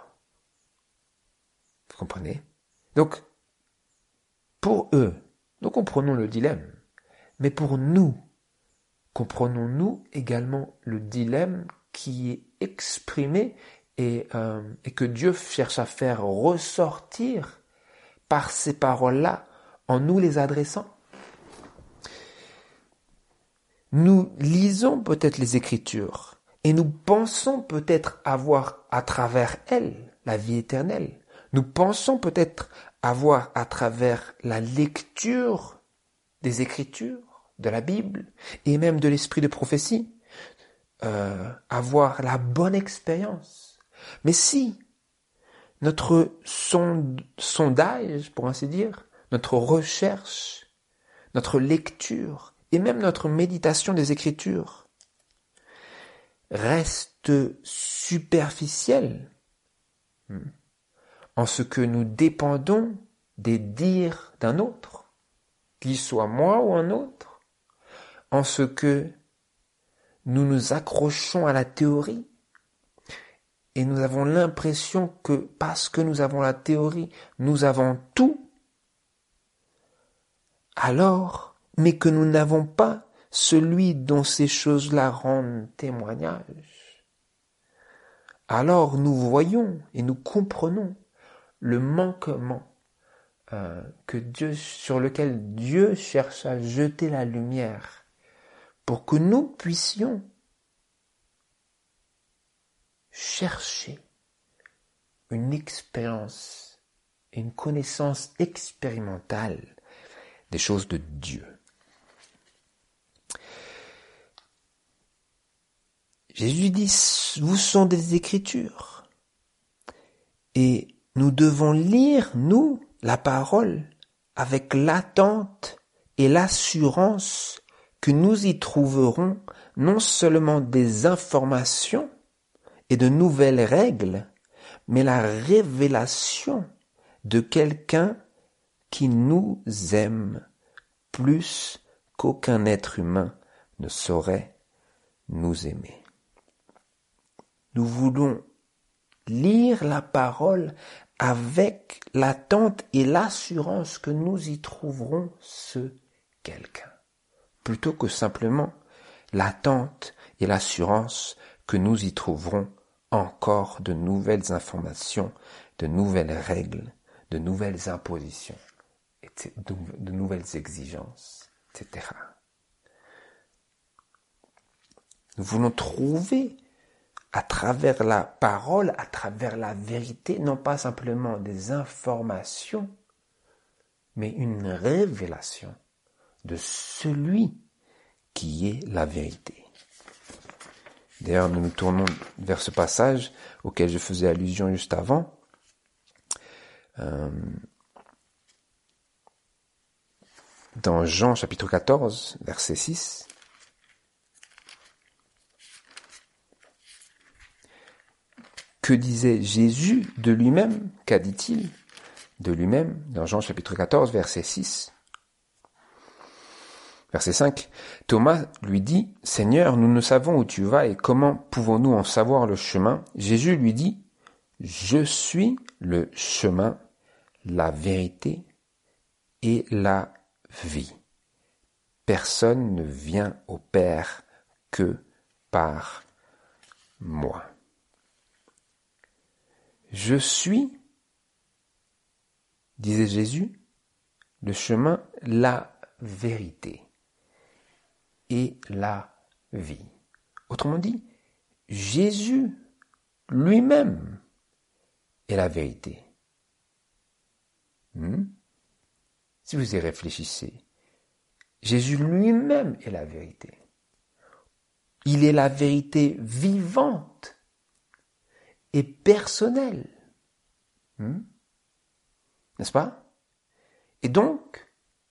Speaker 1: Vous comprenez? Donc, pour eux, nous comprenons le dilemme. Mais pour nous, comprenons-nous également le dilemme qui est exprimé et, euh, et que Dieu cherche à faire ressortir par ces paroles-là en nous les adressant? Nous lisons peut-être les Écritures, et nous pensons peut-être avoir à travers elles la vie éternelle. Nous pensons peut-être avoir à travers la lecture des Écritures, de la Bible, et même de l'esprit de prophétie, euh, avoir la bonne expérience. Mais si notre sond- sondage, pour ainsi dire, notre recherche, notre lecture, et même notre méditation des Écritures, reste superficielle en ce que nous dépendons des dires d'un autre, qu'il soit moi ou un autre, en ce que nous nous accrochons à la théorie et nous avons l'impression que parce que nous avons la théorie, nous avons tout, alors, mais que nous n'avons pas celui dont ces choses-là rendent témoignage, alors nous voyons et nous comprenons le manquement euh, que Dieu, sur lequel Dieu cherche à jeter la lumière pour que nous puissions chercher une expérience, une connaissance expérimentale des choses de Dieu. Jésus dit, vous sont des Écritures. Et nous devons lire, nous, la parole, avec l'attente et l'assurance que nous y trouverons non seulement des informations et de nouvelles règles, mais la révélation de quelqu'un qui nous aime plus qu'aucun être humain ne saurait nous aimer. Nous voulons lire la parole avec l'attente et l'assurance que nous y trouverons ce quelqu'un, plutôt que simplement l'attente et l'assurance que nous y trouverons encore de nouvelles informations, de nouvelles règles, de nouvelles impositions, de nouvelles exigences, et cetera. Nous voulons trouver à travers la parole, à travers la vérité, non pas simplement des informations, mais une révélation de celui qui est la vérité. D'ailleurs, nous nous tournons vers ce passage auquel je faisais allusion juste avant. Euh, dans Jean chapitre quatorze, verset six. Que disait Jésus de lui-même? Qu'a dit-il de lui-même dans Jean chapitre quatorze, verset six? Verset cinq. Thomas lui dit, « Seigneur, nous ne savons où tu vas et comment pouvons-nous en savoir le chemin ?» Jésus lui dit, « Je suis le chemin, la vérité et la vie. Personne ne vient au Père que par moi. » Je suis, disait Jésus, le chemin, la vérité et la vie. Autrement dit, Jésus lui-même est la vérité. Hmm? Si vous y réfléchissez, Jésus lui-même est la vérité. Il est la vérité vivante et personnelle. Hmm? N'est-ce pas? Et donc,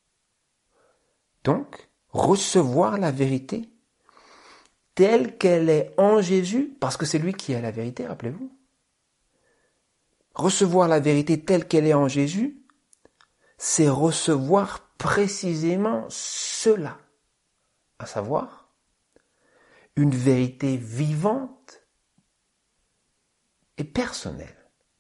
Speaker 1: donc, recevoir la vérité telle qu'elle est en Jésus, parce que c'est lui qui est la vérité, rappelez-vous. Recevoir la vérité telle qu'elle est en Jésus, c'est recevoir précisément cela, à savoir une vérité vivante et personnelle,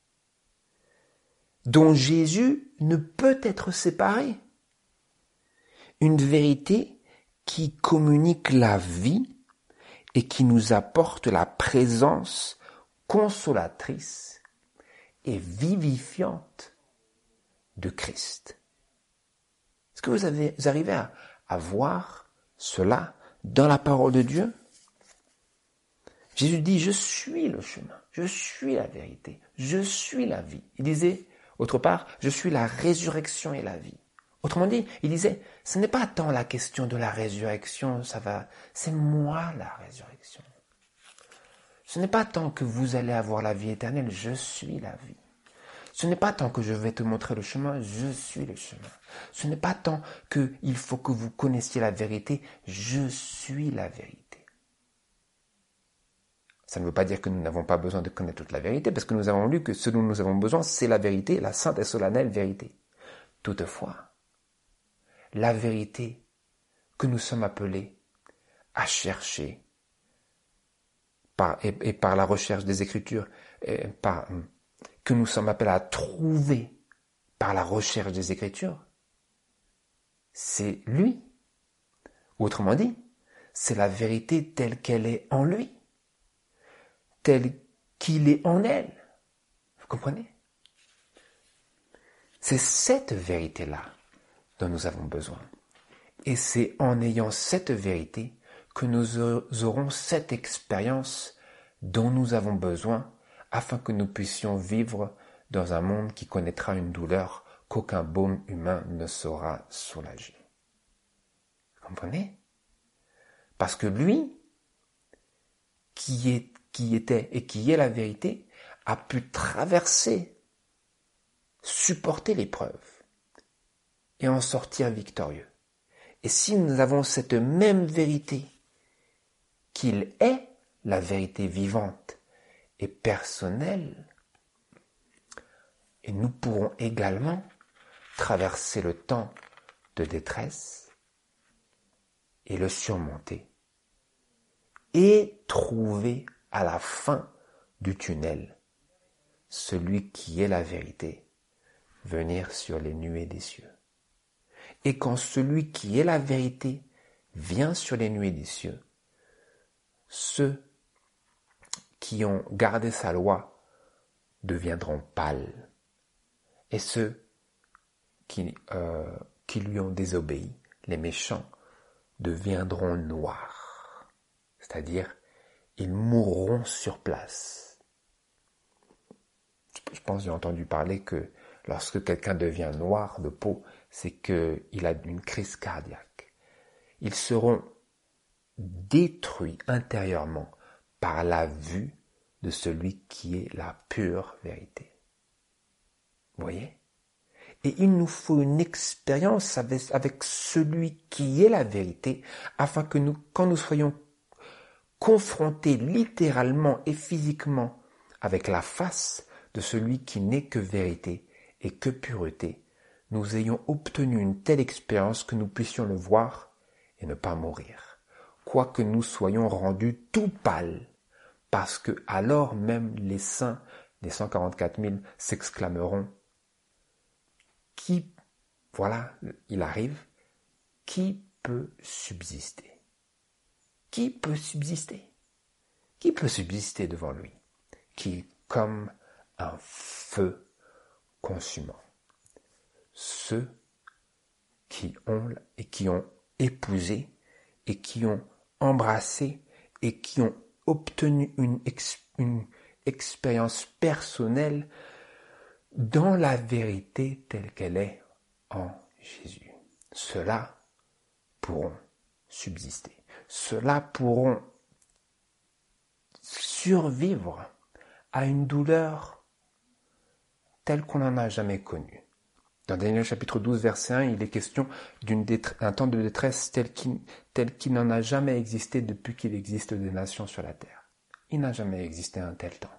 Speaker 1: dont Jésus ne peut être séparé. Une vérité qui communique la vie et qui nous apporte la présence consolatrice et vivifiante de Christ. Est-ce que vous, avez, vous arrivez à, à voir cela dans la parole de Dieu? Jésus dit, je suis le chemin, je suis la vérité, je suis la vie. Il disait, autre part, je suis la résurrection et la vie. Autrement dit, il disait, ce n'est pas tant la question de la résurrection, ça va, c'est moi la résurrection. Ce n'est pas tant que vous allez avoir la vie éternelle, je suis la vie. Ce n'est pas tant que je vais te montrer le chemin, je suis le chemin. Ce n'est pas tant qu'il faut que vous connaissiez la vérité, je suis la vérité. Ça ne veut pas dire que nous n'avons pas besoin de connaître toute la vérité, parce que nous avons lu que ce dont nous avons besoin, c'est la vérité, la sainte et solennelle vérité. Toutefois, la vérité que nous sommes appelés à chercher, par, et, et par la recherche des Écritures, et par, que nous sommes appelés à trouver par la recherche des Écritures, c'est lui. Autrement dit, c'est la vérité telle qu'elle est en lui, telle qu'il est en elle. Vous comprenez? C'est cette vérité-là dont nous avons besoin. Et c'est en ayant cette vérité que nous aurons cette expérience dont nous avons besoin afin que nous puissions vivre dans un monde qui connaîtra une douleur qu'aucun baume humain ne saura soulager. Vous comprenez? Parce que lui, qui, est, qui était et qui est la vérité, a pu traverser, supporter l'épreuve et en sortir victorieux. Et si nous avons cette même vérité, qu'il est la vérité vivante et personnelle, et nous pourrons également traverser le temps de détresse et le surmonter et trouver à la fin du tunnel celui qui est la vérité venir sur les nuées des cieux. Et quand celui qui est la vérité vient sur les nuées des cieux, ceux qui ont gardé sa loi deviendront pâles et ceux qui, euh, qui lui ont désobéi, les méchants, deviendront noirs. C'est-à-dire, ils mourront sur place. Je pense, j'ai entendu parler que lorsque quelqu'un devient noir de peau, c'est qu'il a une crise cardiaque. Ils seront détruits intérieurement par la vue de celui qui est la pure vérité. Vous voyez ? Et il nous faut une expérience avec, avec celui qui est la vérité, afin que nous, quand nous soyons confrontés littéralement et physiquement avec la face de celui qui n'est que vérité et que pureté, nous ayons obtenu une telle expérience que nous puissions le voir et ne pas mourir, quoique nous soyons rendus tout pâles, parce que alors même les saints, les cent quarante-quatre mille, s'exclameront: qui, voilà, il arrive, qui peut subsister? Qui peut subsister? Qui peut subsister devant lui? Qui est comme un feu consumant. Ceux qui ont et qui ont épousé et qui ont embrassé et qui ont obtenu une, ex, une expérience personnelle dans la vérité telle qu'elle est en Jésus. Ceux-là pourront subsister. Ceux-là pourront survivre à une douleur telle qu'on n'en a jamais connue. Dans Daniel chapitre douze, verset un, il est question d'un temps de détresse tel qu'il, tel qu'il n'en a jamais existé depuis qu'il existe des nations sur la terre. Il n'a jamais existé un tel temps.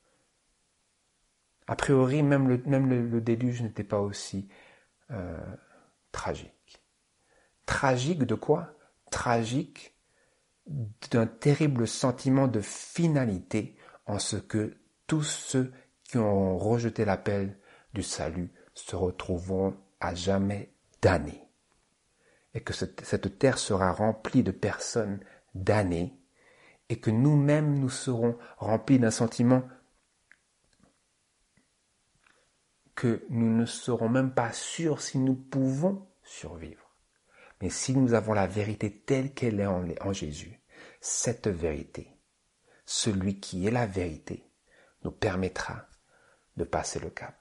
Speaker 1: A priori, même le, même le, le déluge n'était pas aussi euh, tragique. Tragique de quoi? Tragique d'un terrible sentiment de finalité en ce que tous ceux qui ont rejeté l'appel du salut se retrouveront à jamais damnés. Et que cette, cette terre sera remplie de personnes damnées et que nous-mêmes nous serons remplis d'un sentiment que nous ne serons même pas sûrs si nous pouvons survivre. Mais si nous avons la vérité telle qu'elle est en, en Jésus, cette vérité, celui qui est la vérité, nous permettra de passer le cap.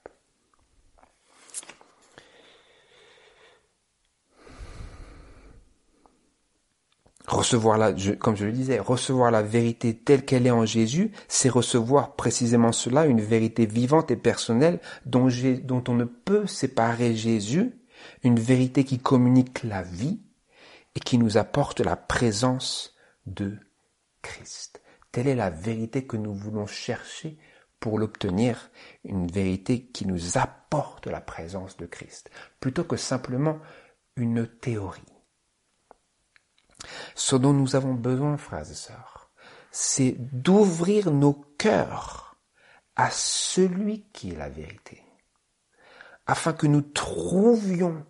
Speaker 1: Recevoir la, je, comme je le disais, recevoir la vérité telle qu'elle est en Jésus, c'est recevoir précisément cela, une vérité vivante et personnelle dont, j'ai, dont on ne peut séparer Jésus, une vérité qui communique la vie et qui nous apporte la présence de Christ. Telle est la vérité que nous voulons chercher pour l'obtenir, une vérité qui nous apporte la présence de Christ, plutôt que simplement une théorie. Ce dont nous avons besoin, frères et sœurs, c'est d'ouvrir nos cœurs à celui qui est la vérité, afin que nous trouvions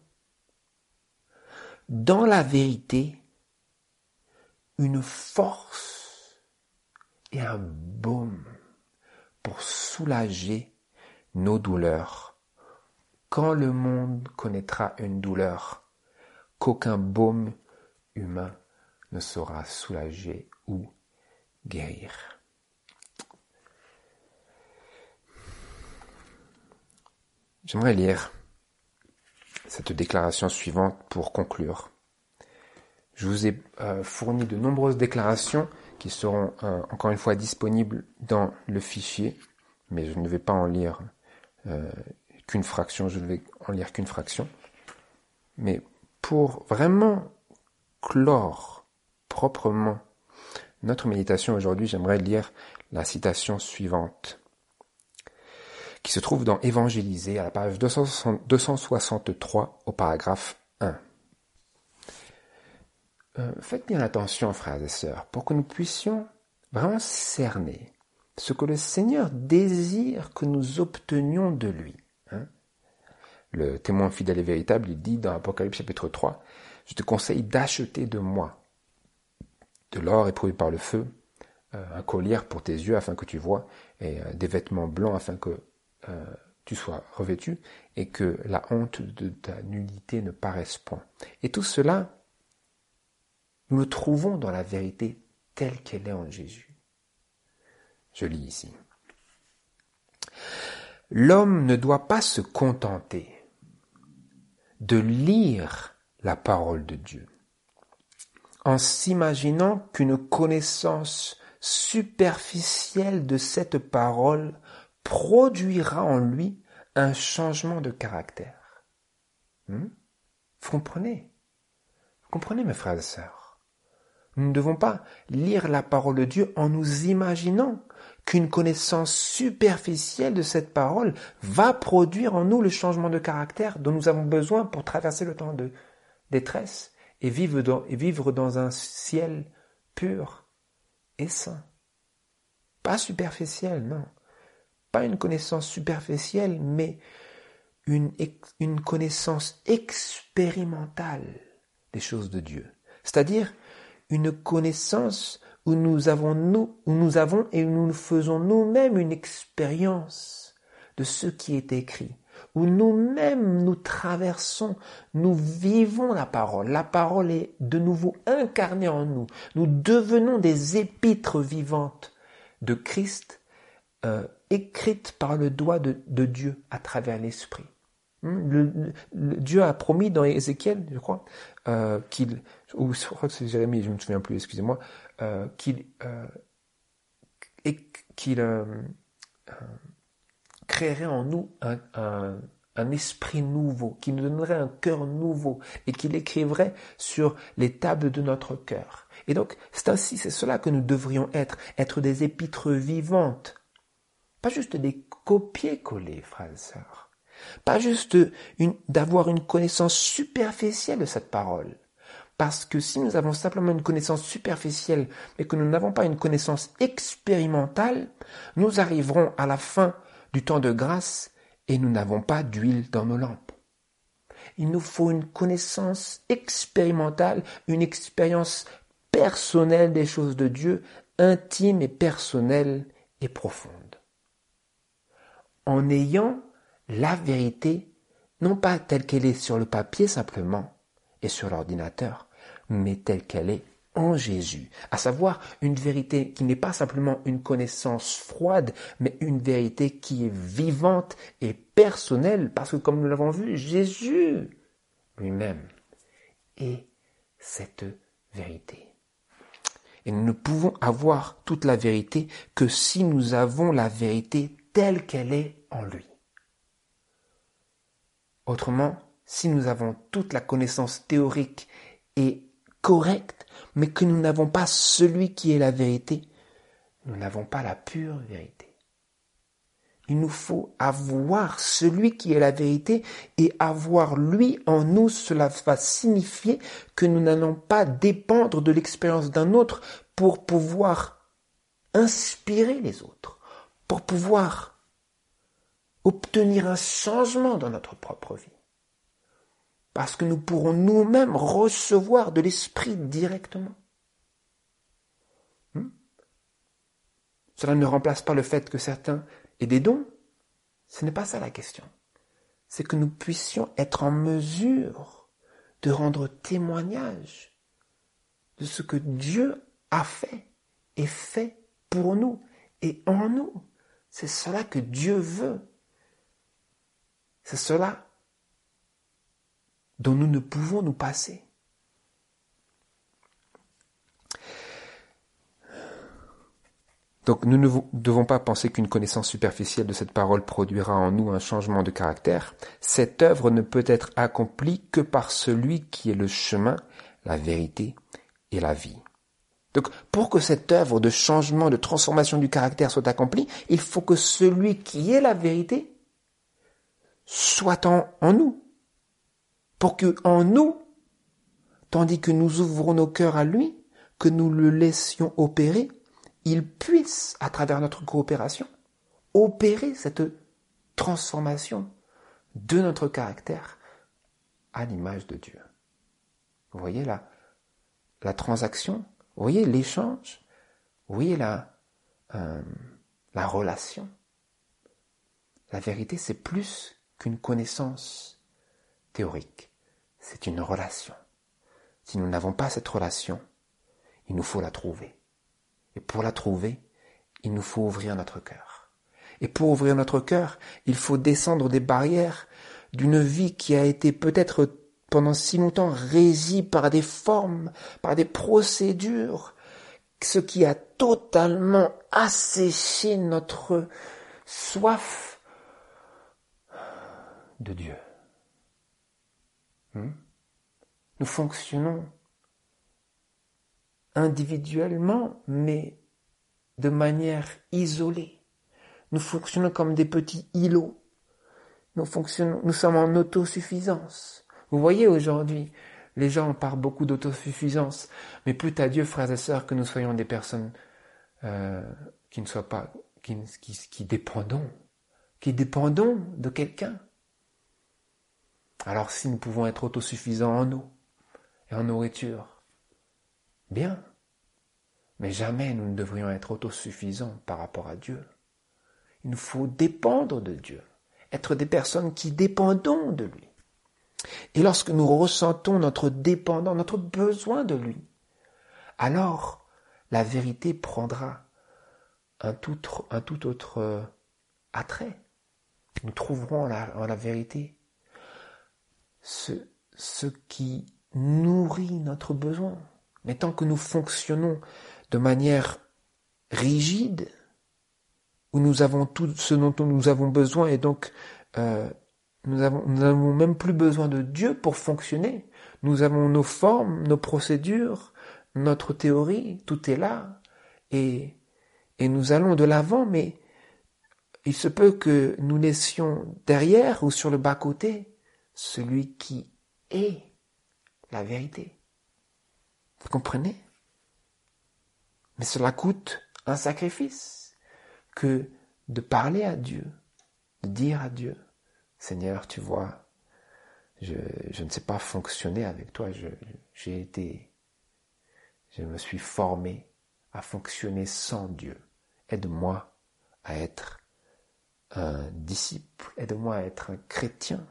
Speaker 1: dans la vérité une force et un baume pour soulager nos douleurs, quand le monde connaîtra une douleur qu'aucun baume humain ne saura soulager ou guérir. J'aimerais lire cette déclaration suivante pour conclure. Je vous ai euh, fourni de nombreuses déclarations qui seront euh, encore une fois disponibles dans le fichier, mais je ne vais pas en lire euh, qu'une fraction, je ne vais en lire qu'une fraction. Mais pour vraiment clore proprement notre méditation aujourd'hui, j'aimerais lire la citation suivante, qui se trouve dans Évangélisé, à la page deux cent soixante-trois, au paragraphe un. Euh, faites bien attention, frères et sœurs, pour que nous puissions vraiment cerner ce que le Seigneur désire que nous obtenions de lui. Hein? Le témoin fidèle et véritable, il dit dans Apocalypse chapitre trois, « Je te conseille d'acheter de moi de l'or éprouvé par le feu, euh, un collier pour tes yeux afin que tu vois, et euh, des vêtements blancs afin que euh, tu sois revêtu, et que la honte de ta nudité ne paraisse point. » Et tout cela, nous le trouvons dans la vérité telle qu'elle est en Jésus. Je lis ici. L'homme ne doit pas se contenter de lire la parole de Dieu en s'imaginant qu'une connaissance superficielle de cette parole produira en lui un changement de caractère. Hmm? Vous comprenez? Vous comprenez, mes frères et sœurs? Nous ne devons pas lire la parole de Dieu en nous imaginant qu'une connaissance superficielle de cette parole va produire en nous le changement de caractère dont nous avons besoin pour traverser le temps de détresse et vivre dans, et vivre dans un ciel pur et saint. Pas superficiel, non. Pas une connaissance superficielle, mais une, une connaissance expérimentale des choses de Dieu. C'est-à-dire une connaissance où nous avons, nous, où nous avons et où nous faisons nous-mêmes une expérience de ce qui est écrit, où nous-mêmes nous traversons, nous vivons la parole. La parole est de nouveau incarnée en nous. Nous devenons des épîtres vivantes de Christ, euh, écrites par le doigt de, de Dieu à travers l'Esprit. Le, le, le, Dieu a promis dans Ézéchiel, je crois, euh, qu'il, ou je crois que c'est Jérémie, je ne me souviens plus, excusez-moi, euh, qu'il, euh, et qu'il euh, euh, créerait en nous un, un, un esprit nouveau, qu'il nous donnerait un cœur nouveau et qu'il écrivrait sur les tables de notre cœur. Et donc, c'est ainsi, c'est cela que nous devrions être, être des épîtres vivantes, pas juste des copier-coller, frères et sœurs. Pas juste une, d'avoir une connaissance superficielle de cette parole. Parce que si nous avons simplement une connaissance superficielle, mais que nous n'avons pas une connaissance expérimentale, nous arriverons à la fin du temps de grâce et nous n'avons pas d'huile dans nos lampes. Il nous faut une connaissance expérimentale, une expérience personnelle des choses de Dieu, intime et personnelle et profonde. En ayant la vérité, non pas telle qu'elle est sur le papier simplement et sur l'ordinateur, mais telle qu'elle est en Jésus. À savoir une vérité qui n'est pas simplement une connaissance froide, mais une vérité qui est vivante et personnelle, parce que comme nous l'avons vu, Jésus lui-même est cette vérité. Et nous ne pouvons avoir toute la vérité que si nous avons la vérité telle qu'elle est en lui. Autrement, si nous avons toute la connaissance théorique et correcte, mais que nous n'avons pas celui qui est la vérité, nous n'avons pas la pure vérité. Il nous faut avoir celui qui est la vérité et avoir lui en nous. Cela va signifier que nous n'allons pas dépendre de l'expérience d'un autre pour pouvoir inspirer les autres, pour pouvoir obtenir un changement dans notre propre vie. Parce que nous pourrons nous-mêmes recevoir de l'Esprit directement. Hmm? Cela ne remplace pas le fait que certains aient des dons. Ce n'est pas ça la question. C'est que nous puissions être en mesure de rendre témoignage de ce que Dieu a fait et fait pour nous et en nous. C'est cela que Dieu veut. C'est cela dont nous ne pouvons nous passer. Donc nous ne devons pas penser qu'une connaissance superficielle de cette parole produira en nous un changement de caractère. Cette œuvre ne peut être accomplie que par celui qui est le chemin, la vérité et la vie. Donc pour que cette œuvre de changement, de transformation du caractère soit accomplie, il faut que celui qui est la vérité soit en, en nous. Pour que en nous, tandis que nous ouvrons nos cœurs à lui, que nous le laissions opérer, il puisse, à travers notre coopération, opérer cette transformation de notre caractère à l'image de Dieu. Vous voyez la, la transaction, vous voyez l'échange, vous voyez la, euh, la relation. La vérité, c'est plus qu'une connaissance théorique, c'est une relation. Si nous n'avons pas cette relation, il nous faut la trouver. Et pour la trouver, il nous faut ouvrir notre cœur. Et pour ouvrir notre cœur, il faut descendre des barrières d'une vie qui a été peut-être pendant si longtemps régie par des formes, par des procédures, ce qui a totalement asséché notre soif de Dieu. Hmm? Nous fonctionnons individuellement, mais de manière isolée. Nous fonctionnons comme des petits îlots. Nous fonctionnons, nous sommes en autosuffisance. Vous voyez aujourd'hui, les gens parlent beaucoup d'autosuffisance, mais plût à Dieu, frères et sœurs, que nous soyons des personnes euh, qui ne soient pas, qui, qui, qui dépendons, qui dépendons de quelqu'un. Alors si nous pouvons être autosuffisants en eau et en nourriture, bien, mais jamais nous ne devrions être autosuffisants par rapport à Dieu. Il nous faut dépendre de Dieu, être des personnes qui dépendons de lui. Et lorsque nous ressentons notre dépendance, notre besoin de lui, alors la vérité prendra un tout, un tout autre attrait. Nous trouverons en la, en la vérité ce, ce qui nourrit notre besoin. Mais tant que nous fonctionnons de manière rigide, où nous avons tout ce dont nous avons besoin et donc euh, nous avons, nous n'avons même plus besoin de Dieu pour fonctionner. Nous avons nos formes, nos procédures, notre théorie, tout est là et, et nous allons de l'avant, mais il se peut que nous laissions derrière ou sur le bas-côté celui qui est la vérité. Vous comprenez? Mais cela coûte un sacrifice que de parler à Dieu, de dire à Dieu, Seigneur, tu vois, je, je ne sais pas fonctionner avec toi, je, j'ai été, je me suis formé à fonctionner sans Dieu. Aide-moi à être un disciple, aide-moi à être un chrétien.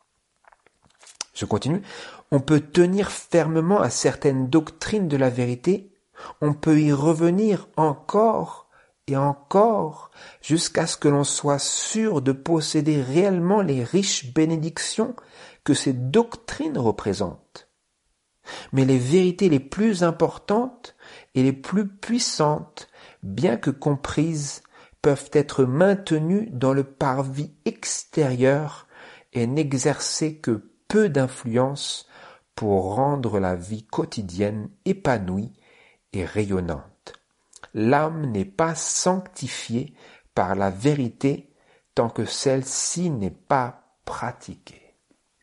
Speaker 1: Je continue. On peut tenir fermement à certaines doctrines de la vérité, on peut y revenir encore et encore jusqu'à ce que l'on soit sûr de posséder réellement les riches bénédictions que ces doctrines représentent. Mais les vérités les plus importantes et les plus puissantes, bien que comprises, peuvent être maintenues dans le parvis extérieur et n'exercer que peu d'influence pour rendre la vie quotidienne épanouie et rayonnante. L'âme n'est pas sanctifiée par la vérité tant que celle-ci n'est pas pratiquée.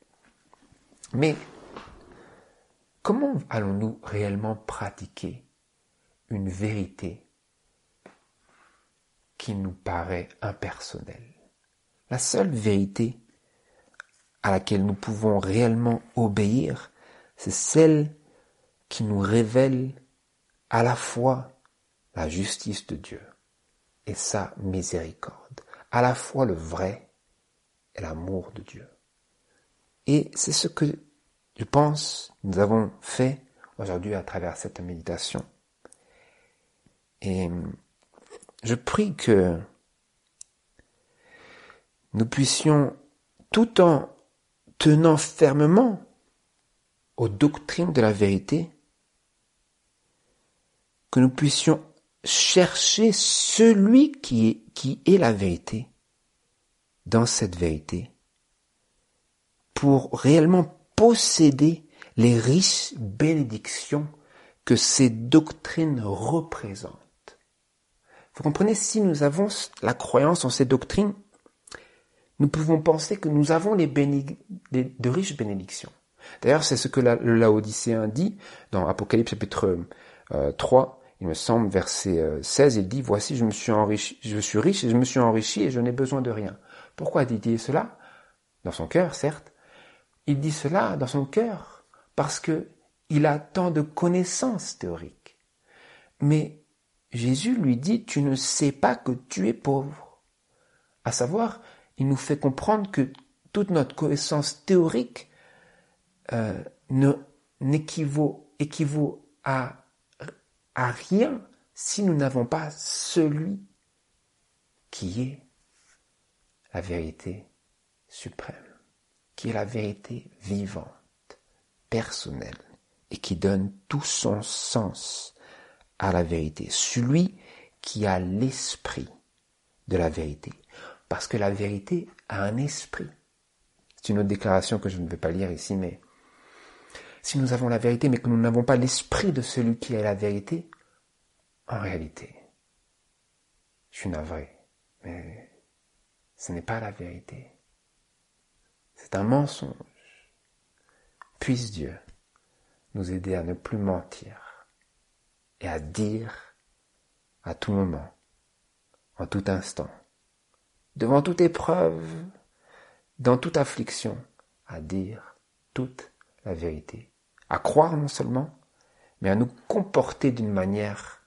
Speaker 1: Mais comment allons-nous réellement pratiquer une vérité qui nous paraît impersonnelle? La seule vérité à laquelle nous pouvons réellement obéir, c'est celle qui nous révèle à la fois la justice de Dieu et sa miséricorde, à la fois le vrai et l'amour de Dieu. Et c'est ce que je pense nous avons fait aujourd'hui à travers cette méditation. Et je prie que nous puissions, tout en tenant fermement aux doctrines de la vérité, que nous puissions chercher celui qui est, qui est la vérité dans cette vérité pour réellement posséder les riches bénédictions que ces doctrines représentent. Vous comprenez, si nous avons la croyance en ces doctrines, nous pouvons penser que nous avons les béné- les, de riches bénédictions. D'ailleurs, c'est ce que la, le Laodicéen dit dans Apocalypse chapitre euh, trois, il me semble, verset euh, seize, il dit « Voici, je me suis enrichi, je suis riche et je me suis enrichi et je n'ai besoin de rien. » Pourquoi dit-il cela? Dans son cœur, certes. Il dit cela dans son cœur parce que il a tant de connaissances théoriques. Mais Jésus lui dit « Tu ne sais pas que tu es pauvre. » À savoir, il nous fait comprendre que toute notre connaissance théorique euh, ne, n'équivaut équivaut à, à rien si nous n'avons pas celui qui est la vérité suprême, qui est la vérité vivante, personnelle, et qui donne tout son sens à la vérité. Celui qui a l'esprit de la vérité. Parce que la vérité a un esprit. C'est une autre déclaration que je ne vais pas lire ici, mais si nous avons la vérité, mais que nous n'avons pas l'esprit de celui qui est la vérité, en réalité, je suis navré, mais ce n'est pas la vérité. C'est un mensonge. Puisse Dieu nous aider à ne plus mentir et à dire à tout moment, en tout instant, devant toute épreuve, dans toute affliction, à dire toute la vérité, à croire non seulement, mais à nous comporter d'une manière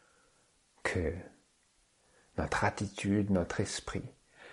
Speaker 1: que notre attitude, notre esprit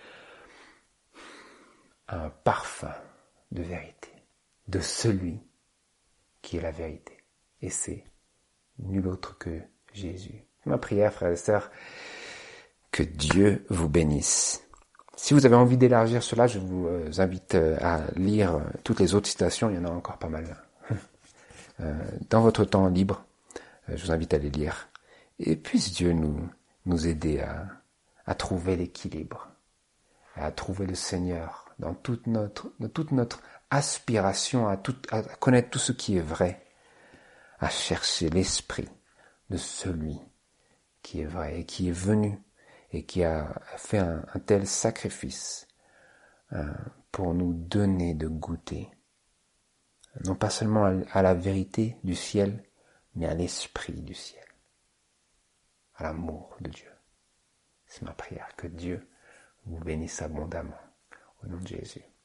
Speaker 1: a un parfum de vérité, de celui qui est la vérité. Et c'est nul autre que Jésus. Ma prière, frères et sœurs, que Dieu vous bénisse. Si vous avez envie d'élargir cela, je vous invite à lire toutes les autres citations, il y en a encore pas mal. Dans votre temps libre, je vous invite à les lire. Et puisse Dieu nous, nous aider à, à trouver l'équilibre, à trouver le Seigneur dans toute notre, dans toute notre aspiration à, tout, à connaître tout ce qui est vrai, à chercher l'esprit de celui qui est vrai et qui est venu et qui a fait un, un tel sacrifice euh, pour nous donner de goûter, non pas seulement à, à la vérité du ciel, mais à l'esprit du ciel, à l'amour de Dieu. C'est ma prière, que Dieu vous bénisse abondamment. Au nom de Jésus.